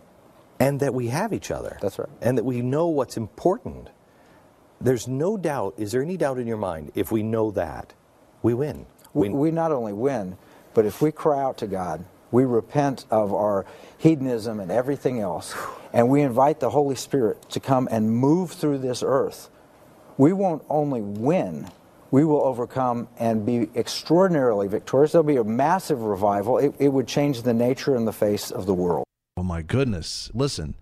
and that we have each other. That's right. And that we know what's important. There's no doubt, is there any doubt in your mind, if we know that, we win? We, we not only win, but if we cry out to God, we repent of our hedonism and everything else, and we invite the Holy Spirit to come and move through this earth, we won't only win, we will overcome and be extraordinarily victorious. There'll be a massive revival. It, it would change the nature and the face of the world. Oh, my goodness. Listen.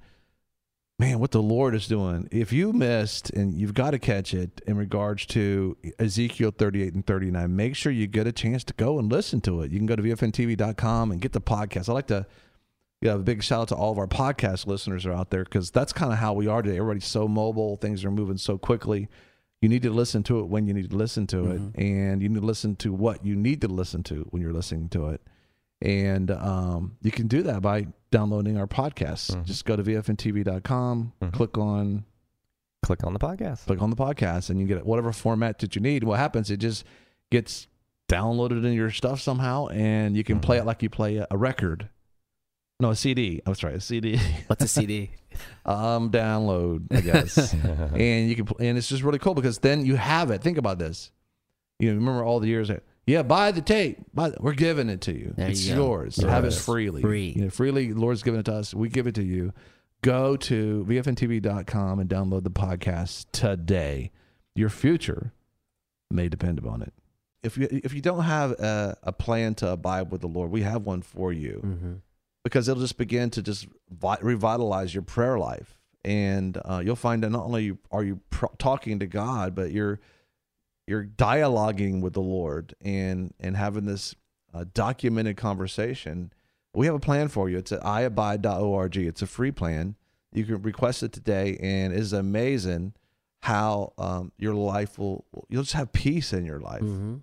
Man, what the Lord is doing. If you missed, and you've got to catch it in regards to Ezekiel thirty-eight and thirty-nine, make sure you get a chance to go and listen to it. You can go to V F N T V dot com and get the podcast. I'd like to give a big shout out to all of our podcast listeners that are out there, because that's kind of how we are today. Everybody's so mobile. Things are moving so quickly. You need to listen to it when you need to listen to it, mm-hmm. and you need to listen to what you need to listen to when you're listening to it. And um, you can do that by downloading our podcasts. Mm-hmm. Just go to V F N T V dot com, mm-hmm. click on click on the podcast. Click on the podcast, and you get whatever format that you need. What happens, it just gets downloaded in your stuff somehow, and you can mm-hmm. play it like you play a, a record. No, a C D. I'm sorry, a C D. What's a C D? um, download, I guess. and you can, and it's just really cool because then you have it. Think about this. You know, remember all the years that, yeah, buy the tape. Buy the, we're giving it to you. There it's you yours. Yes. Have it freely. Free. You know, freely. The Lord's given it to us. We give it to you. Go to V F N T V dot com and download the podcast today. Your future may depend upon it. If you if you don't have a, a plan to abide with the Lord, we have one for you, mm-hmm. because it'll just begin to just vi- revitalize your prayer life, and uh, you'll find that not only are you pr- talking to God, but you're you're dialoguing with the Lord and and having this uh, documented conversation. We have a plan for you. It's at i abide dot org. It's a free plan. You can request it today, and it's amazing how um, your life will, you'll just have peace in your life. Mm-hmm.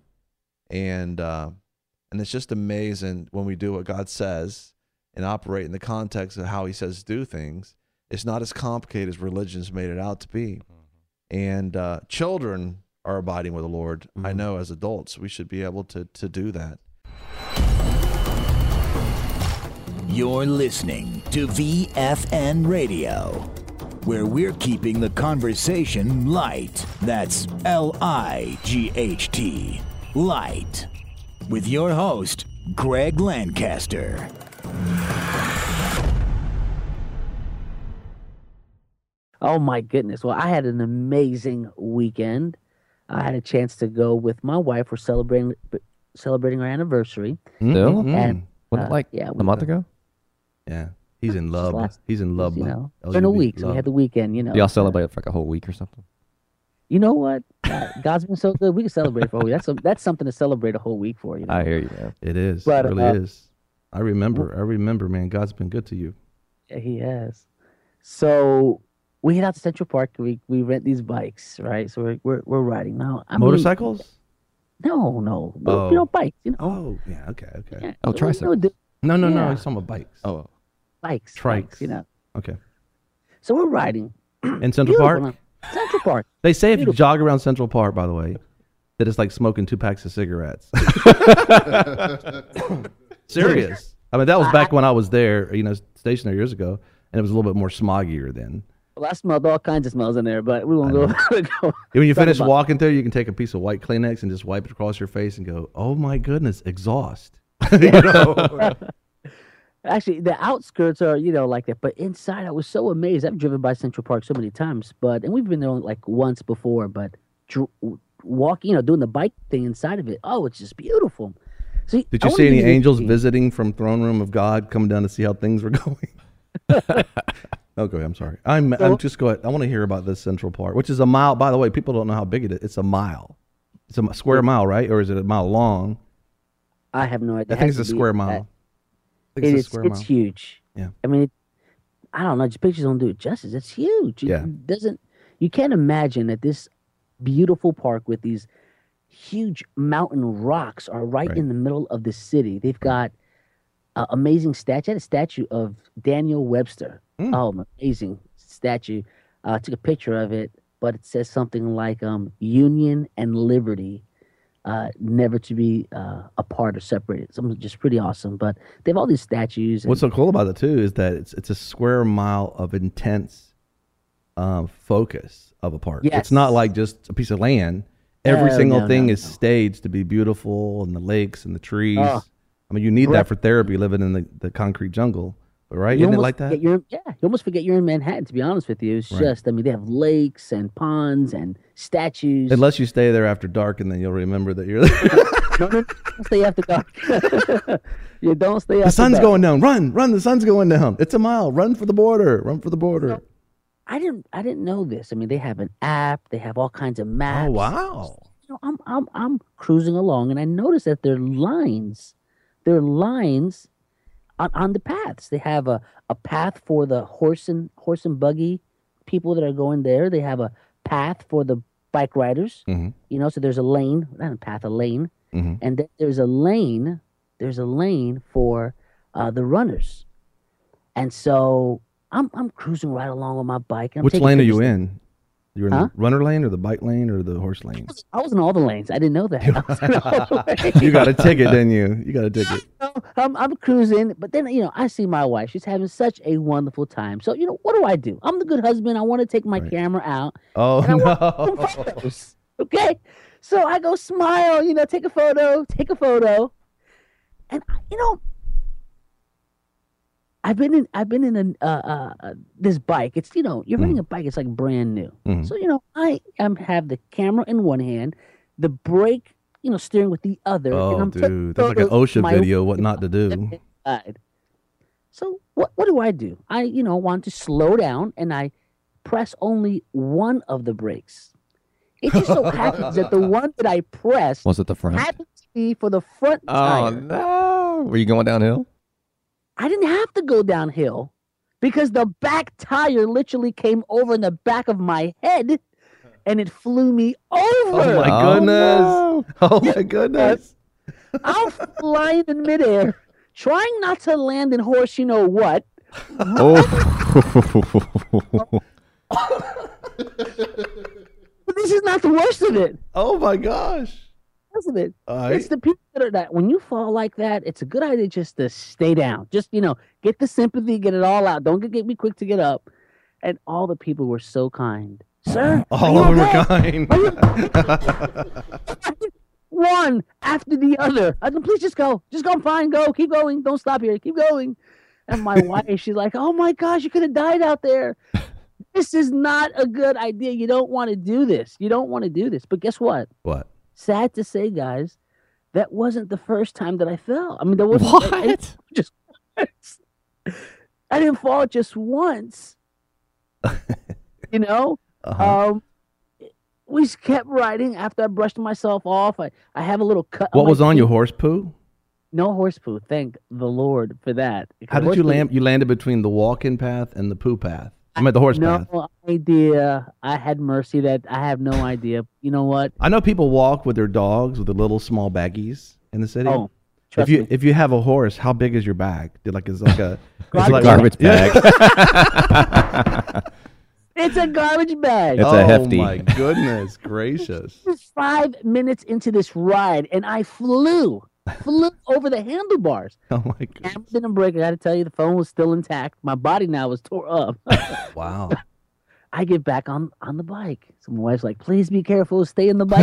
And uh, and it's just amazing when we do what God says and operate in the context of how he says do things. It's not as complicated as religion's made it out to be. Mm-hmm. And uh, children are abiding with the Lord. Mm-hmm. I know as adults, we should be able to to do that. You're listening to V F N Radio, where we're keeping the conversation light. That's L I G H T, light. With your host, Greg Lancaster. Oh my goodness. Well, I had an amazing weekend. I had a chance to go with my wife. We're celebrating celebrating our anniversary. Still? Mm-hmm. And Wasn't it like yeah, a month ago? Yeah. He's in love. Last, He's in love. You know, in a week. So we had the weekend, you know. Y'all celebrate for like a whole week or something? You know what? Uh, God's been so good. We can celebrate for a whole week. That's, a, that's something to celebrate a whole week for, you know. I hear you, man. It is. But, it really uh, is. I remember. I remember, man. God's been good to you. Yeah, he has. So we head out to Central Park. We we rent these bikes, right? So we're we're, we're riding now. I Motorcycles? Mean, no, no, no, oh. you know, bikes. You know. Oh, yeah. Okay, okay. Yeah, oh, tricycles. No, no, yeah. no. He's talking about bikes. Oh, bikes. Trikes. Bikes, you know. Okay. So we're riding in Central Park. Central Park. They say Beautiful. if you jog around Central Park, by the way, that it's like smoking two packs of cigarettes. Serious. I mean, that was back when I was there, you know, stationed there years ago, and it was a little bit more smoggier then. Well, I smelled all kinds of smells in there, but we won't go. go When you talk finish about- walking through, you can take a piece of white Kleenex and just wipe it across your face and go, "Oh my goodness, exhaust." You know? Actually, the outskirts are, you know, like that. But inside, I was so amazed. I've driven by Central Park so many times, but and we've been there like once before. But dr- walking, you know, doing the bike thing inside of it, oh, it's just beautiful. See, Did I you wanna see any give you- angels visiting from throne room of God coming down to see how things were going? Okay, I'm sorry. I'm So- I'm just go ahead. I want to hear about this Central Park, which is a mile. By the way, people don't know how big it is. It's a mile. It's a square mile, right? Or is it a mile long? I have no idea. I think It it's has a to be square that- mile. I think It it's a is. square It's mile. huge. Yeah. I mean, it, I don't know. Just pictures don't do it justice. It's huge. It Yeah. doesn't. You can't imagine that this beautiful park with these huge mountain rocks are right, Right. in the middle of the city. They've got uh, amazing statue. I had a statue of Daniel Webster. Mm. Oh, amazing statue. Uh, I took a picture of it, but it says something like um, "Union and Liberty." Uh, never to be uh, apart or separated. Something just pretty awesome. But they have all these statues. And, What's so cool about it too is that it's it's a square mile of intense um, focus of a park. Yes. It's not like just a piece of land. Every No, single no, thing no, is staged to be beautiful, and the lakes and the trees. Oh. I mean, you need that Correct. for therapy, living in the, the concrete jungle. But right, You isn't it almost like that? forget you're- yeah, you almost forget you're in Manhattan. To be honest with you, it's Right. just I mean they have lakes and ponds and statues. Unless you stay there after dark, and then you'll remember that you're there. no, no, don't stay after dark. You don't stay. The after sun's dark. going down. Run, run! The sun's going down. It's a mile. Run for the border. Run for the border. I didn't. I didn't know this. I mean, they have an app. They have all kinds of maps. Oh wow! You know, I'm I'm I'm cruising along, and I noticed that there are lines. There are lines on, on the paths. They have a, a path for the horse and horse and buggy people that are going there. They have a path for the bike riders. Mhm. You know, so there's a lane, not a path, a lane, Mhm. and then there's a lane. There's a lane for uh, the runners, and so I'm I'm cruising right along with my bike. And I'm Which taking lane are you pictures. in? You're in Huh? the runner lane or the bike lane or the horse lane? I was in all the lanes. I didn't know that. I was in all the lanes. You got a ticket, didn't you? You got a ticket. I'm, I'm cruising, but then, you know, I see my wife. She's having such a wonderful time. So, you know, what do I do? I'm the good husband. I want to take my camera out. Oh, and I want some no. photos, okay? So I go smile, you know, take a photo, take a photo. And, you know, I've been in, I've been in a, uh, uh, this bike. It's, you know, you're renting a bike. It's like brand new. Mhm. So, you know, I um, have the camera in one hand, the brake, you know, steering with the other. and Oh, I'm taking dude. That's like an photos OSHA my video, what not to do. side. So what what do I do? I, you know, want to slow down and I press only one of the brakes. It just so happens that the one that I pressed Was it the front? happened to be for the front Oh tire. no! Were you going downhill? I didn't have to go downhill because the back tire literally came over in the back of my head and it flew me over. Oh, my Oh, goodness. no. Oh, my goodness. I'm flying in midair, trying not to land in horse, you know what. Oh. But this is not the worst of it. Oh, my gosh. Worst of it. All It's right. the people that are that when you fall like that, it's a good idea just to stay down. Just, you know, get the sympathy, get it all out. Don't get, get me quick to get up. And all the people were so kind. Sir, All are of you them were okay? kind. One after the other. I said, please just go. Just go. I'm fine. Go. Keep going. Don't stop here. Keep going. And my wife, she's like, oh my gosh, you could have died out there. This is not a good idea. You don't want to do this. You don't want to do this. But guess what? What? Sad to say, guys, that wasn't the first time that I fell. I mean, there wasn't What? I, I didn't just once. I didn't fall just once. You know? Uh-huh. Um we just kept riding after I brushed myself off. I, I have a little cut. What my was on your feet. horse poo? No horse poo. Thank the Lord for that. How did Horse you poo- land? You landed between the walk-in path and the poo path. I meant the horse No path. idea. I had mercy that I have no idea. You know what? I know people walk with their dogs with the little small baggies in the city. Oh, if trust you me. if you have a horse, how big is your bag? Did like it's like a It's it's a like garbage Yeah. bag. It's a garbage bag. It's oh a hefty. my goodness gracious! Five minutes into this ride, and I flew, flew over the handlebars. Oh my goodness! Camera didn't break. I got to tell you, the phone was still intact. My body now was tore up. Wow. I get back on, on the bike. So my wife's like, please be careful. Stay in the bike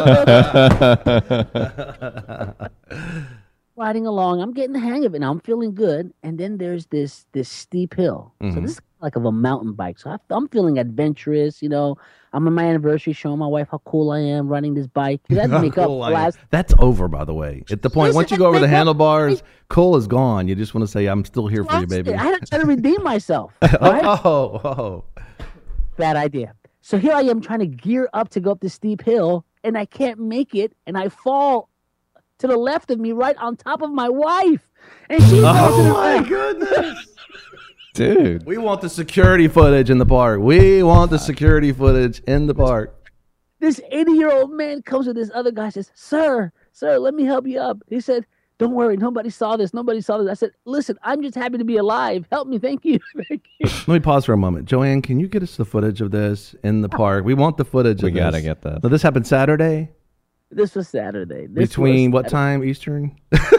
lane. Riding along. I'm getting the hang of it now. I'm feeling good. And then there's this this steep hill. So Mhm. this is like of a mountain bike. So I, I'm feeling adventurous. You know, I'm on my anniversary showing my wife how cool I am riding this bike. You had to make up Cool, I- last. That's over, by the way. At the point, Listen, once you go over the make up- handlebars, cool is gone. You just want to say, I'm still here for you, baby. I had to try to redeem myself. oh, right? oh, oh. Bad idea. So here I am trying to gear up to go up this steep hill, and I can't make it, and I fall to the left of me, right on top of my wife, and she's Oh, my goodness. Dude. We want the security footage in the park. We want the security footage in the park. This eighty-year-old man comes with this other guy, says, "Sir, sir, let me help you up." He said, "Don't worry, nobody saw this. Nobody saw this." I said, "Listen, I'm just happy to be alive. Help me, thank you." Thank you. Let me pause for a moment. Joanne, can you get us the footage of this in the park? We want the footage We of gotta this. get that. Now, this happened Saturday? This was Saturday. This Between was what Saturday. time Eastern?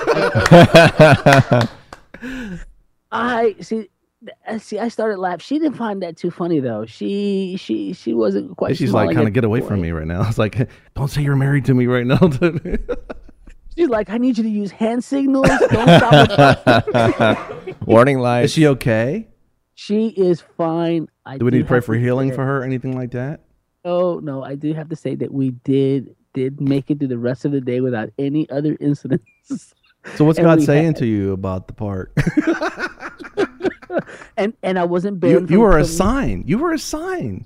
I see. th- See, I started laughing. She didn't find that too funny though. She she she wasn't quite. She's like, smiling kind at of get away the from point. me right now. I was like, don't say you're married to me right now. She's like, I need you to use hand signals. Don't stop. Warning lights. Is she okay? She is fine. I Do we need to pray have for healing say- for her? Anything like that? Oh no, I do have to say that we did did make it through the rest of the day without any other incidents. So what's And God we saying had- to you about the park? and and I wasn't you, banned. you from were a coming- sign. You were a sign.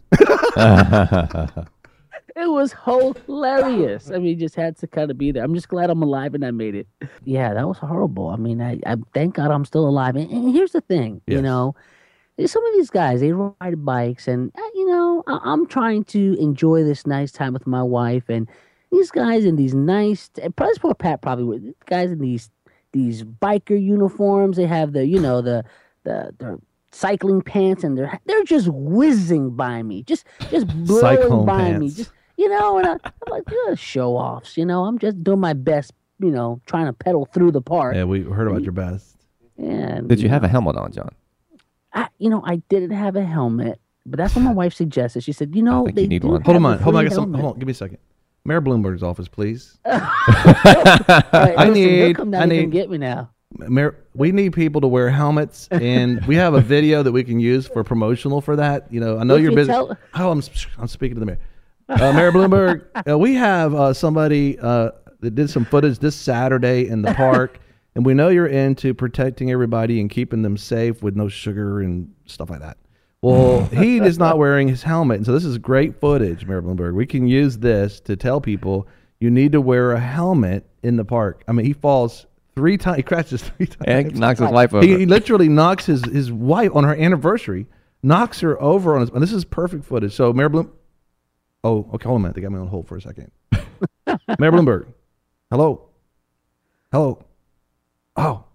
It was hilarious. I mean, just had to kind of be there. I'm just glad I'm alive and I made it. Yeah, that was horrible. I mean, I, I thank God I'm still alive. And, and here's the thing, you Yes. know, some of these guys, they ride bikes, and uh, you know, I, I'm trying to enjoy this nice time with my wife, and these guys in these nice, and probably poor Pat probably would. These guys in these these biker uniforms. They have the, you know, the the the cycling pants, and they're they're just whizzing by me, just just blowing Cyclone by me, pants. just you know. And I, I'm like, "Ugh, show offs, you know. I'm just doing my best, you know, trying to pedal through the park. Yeah, we heard about your best. And Did you have a helmet on, John? I, you know, I didn't have a helmet, but that's what my wife suggested. She said, you know, think they you need do one. Hold have on, a hold on. I free got some, helmet. hold on. Give me a second. Mayor Bloomberg's office, please. All right, I listen, they'll need- come down I and need- get me now. Mayor, we need people to wear helmets, and we have a video that we can use for promotional for that. You know, I know If you're you busy. tell- Oh, I'm I'm speaking to the mayor. Uh, Mayor Bloomberg, uh, we have uh, somebody uh, that did some footage this Saturday in the park, and we know you're into protecting everybody and keeping them safe with no sugar and stuff like that. Well, he is not wearing his helmet, and so this is great footage, Mayor Bloomberg. We can use this to tell people you need to wear a helmet in the park. I mean, he falls three times. He crashes three times. And knocks his wife over. He, he literally knocks his, his wife on her anniversary, knocks her over on his. And this is perfect footage. So Mayor Bloom. Oh, okay. Hold on a minute. They got me on hold for a second. Mayor Bloomberg. Hello. Hello. Oh.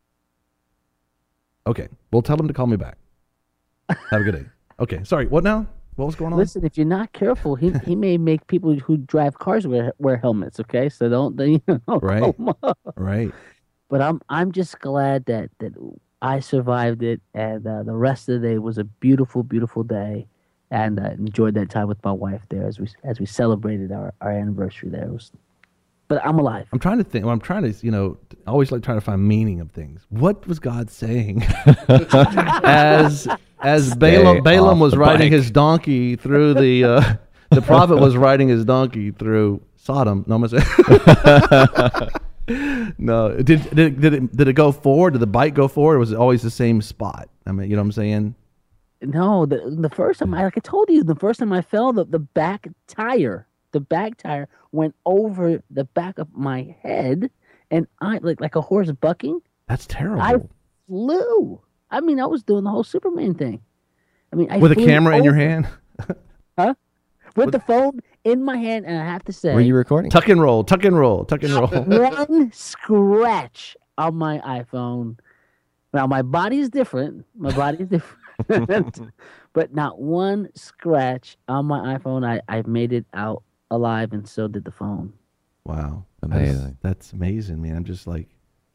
Okay. Well, tell him to call me back. Have a good day. Okay. Sorry. What now? What was going on? Listen, if you're not careful, he he may make people who drive cars wear wear helmets. Okay, so don't they? You know, Right. come on. Right. But I'm I'm just glad that that I survived it, and uh, the rest of the day was a beautiful, beautiful day, and uh, enjoyed that time with my wife there as we as we celebrated our, our anniversary there. It was, but I'm alive. I'm trying to think. Well, I'm trying to, you know, I always like trying to find meaning of things. What was God saying as as Balaam, Balaam off was the riding bike. his donkey through the uh, the prophet was riding his donkey through Sodom? No, I'm gonna say. no. Did did it, did it did it go forward? Did the bike go forward? Or was it always the same spot? I mean, you know what I'm saying? No, the the first time I like I told you, the first time I fell, the, the back tire, the back tire went over the back of my head, and I like like a horse bucking. That's terrible. I flew. I mean, I was doing the whole Superman thing. I mean, I With a flew camera in your over- hand. huh? With the phone in my hand, and I have to say, Were you recording? Tuck and roll, tuck and roll, tuck and roll. one scratch on my iPhone. Now my body is different. My body is different, but not one scratch on my iPhone. I I made it out alive, and so did the phone. Wow. Amazing. That's, that's amazing, man. I'm just like,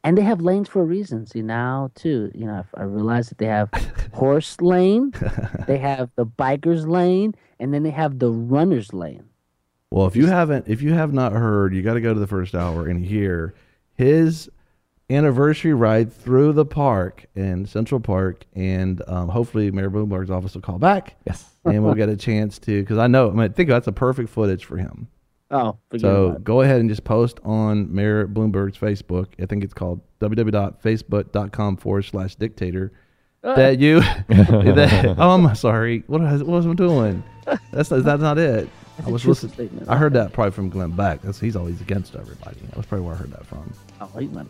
And they have lanes for a reason. See, now, too, you know, I realize that they have horse lane, they have the biker's lane, and then they have the runner's lane. Well, if you haven't, if you have not heard, you got to go to the first hour and hear his anniversary ride through the park in Central Park, and um, hopefully Mayor Bloomberg's office will call back. Yes, and we'll get a chance to, because I know, I mean, I think that's a perfect footage for him. Oh, forget so about it. go ahead and just post on Mayor Bloomberg's Facebook. I think it's called www.facebook.com forward slash dictator. Uh. That you, that, oh, I'm sorry. What was, what was I doing? That's that's not it. That's I a was true listening. statement. I heard that probably from Glenn Beck. That's, he's always against everybody. That's probably where I heard that from. Oh, he's not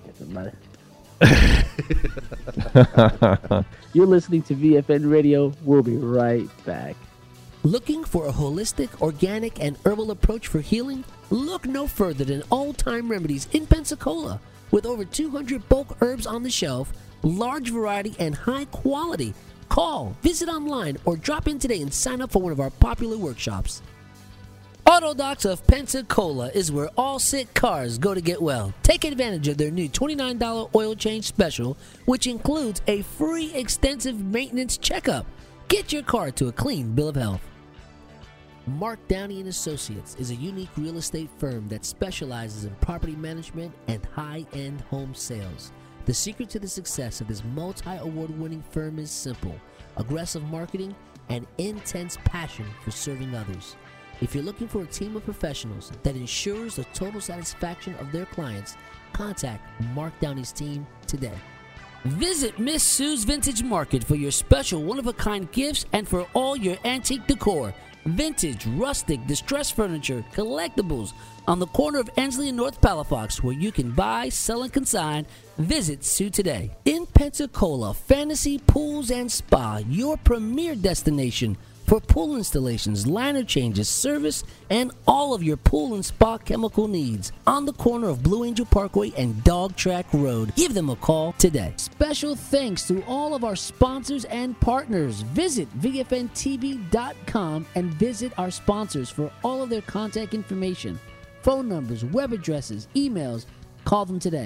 against everybody. You're listening to V F N Radio. We'll be right back. Looking for a holistic, organic, and herbal approach for healing? Look no further than Old Time Remedies in Pensacola. With over two hundred bulk herbs on the shelf, large variety, and high quality. Call, visit online, or drop in today and sign up for one of our popular workshops. Auto Docs of Pensacola is where all sick cars go to get well. Take advantage of their new twenty-nine dollars oil change special, which includes a free extensive maintenance checkup. Get your car to a clean bill of health. Mark Downey and Associates is a unique real estate firm that specializes in property management and high-end home sales. The secret to the success of this multi-award-winning firm is simple: aggressive marketing and intense passion for serving others. If you're looking for a team of professionals that ensures the total satisfaction of their clients, contact Mark Downey's team today. Visit Miss Sue's Vintage Market for your special one-of-a-kind gifts and for all your antique decor. Vintage, rustic, distressed furniture, collectibles on the corner of Ensley and North Palafox, where you can buy, sell, and consign. Visit Sue today. In Pensacola, Fantasy Pools and Spa, your premier destination for pool installations, liner changes, service, and all of your pool and spa chemical needs. On the corner of Blue Angel Parkway and Dog Track Road. Give them a call today. Special thanks to all of our sponsors and partners. Visit V F N T V dot com and visit our sponsors for all of their contact information, phone numbers, web addresses, emails. Call them today.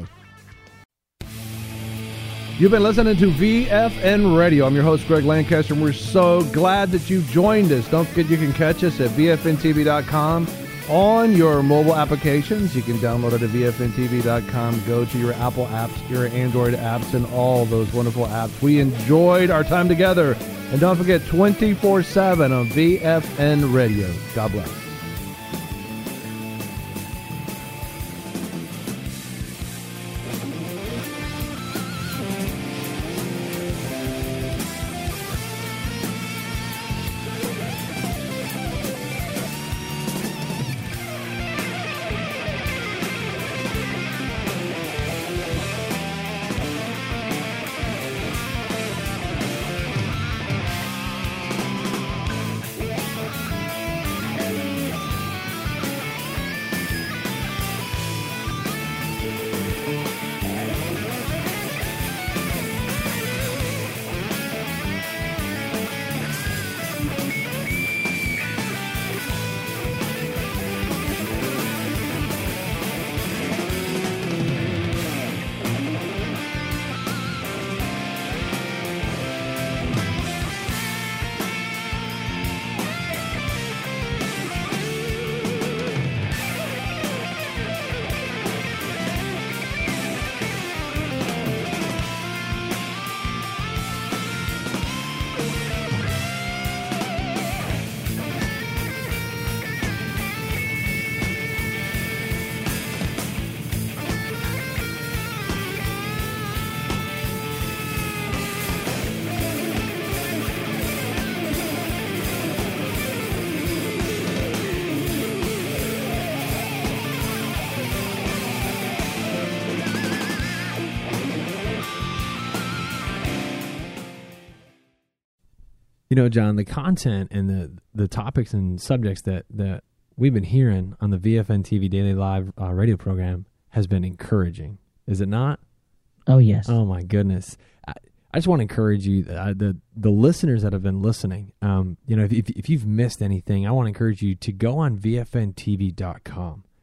You've been listening to V F N Radio. I'm your host, Greg Lancaster, and we're so glad that you joined us. Don't forget you can catch us at V F N T V dot com on your mobile applications. You can download it at V F N T V dot com. Go to your Apple apps, your Android apps, and all those wonderful apps. We enjoyed our time together. And don't forget, twenty-four seven on V F N Radio. God bless. You know, John, the content and the the topics and subjects that, that we've been hearing on the V F N T V Daily Live uh, radio program has been encouraging. Is it not? Oh, yes. Oh, my goodness. I, I just want to encourage you, uh, the the listeners that have been listening, um, you know, if, if if you've missed anything, I want to encourage you to go on V F N T V dot com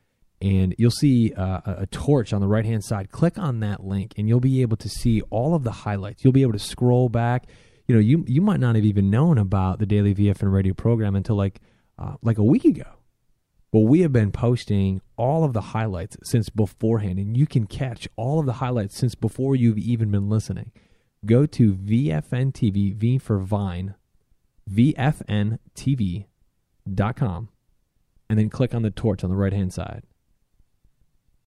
and you'll see uh, a, a torch on the right-hand side. Click on that link, and you'll be able to see all of the highlights. You'll be able to scroll back. You know, you you might not have even known about the Daily V F N radio program until like uh, like a week ago. Well, we have been posting all of the highlights since beforehand, and you can catch all of the highlights since before you've even been listening. Go to V F N T V, V for Vine, V F N T V dot com, and then click on the torch on the right-hand side.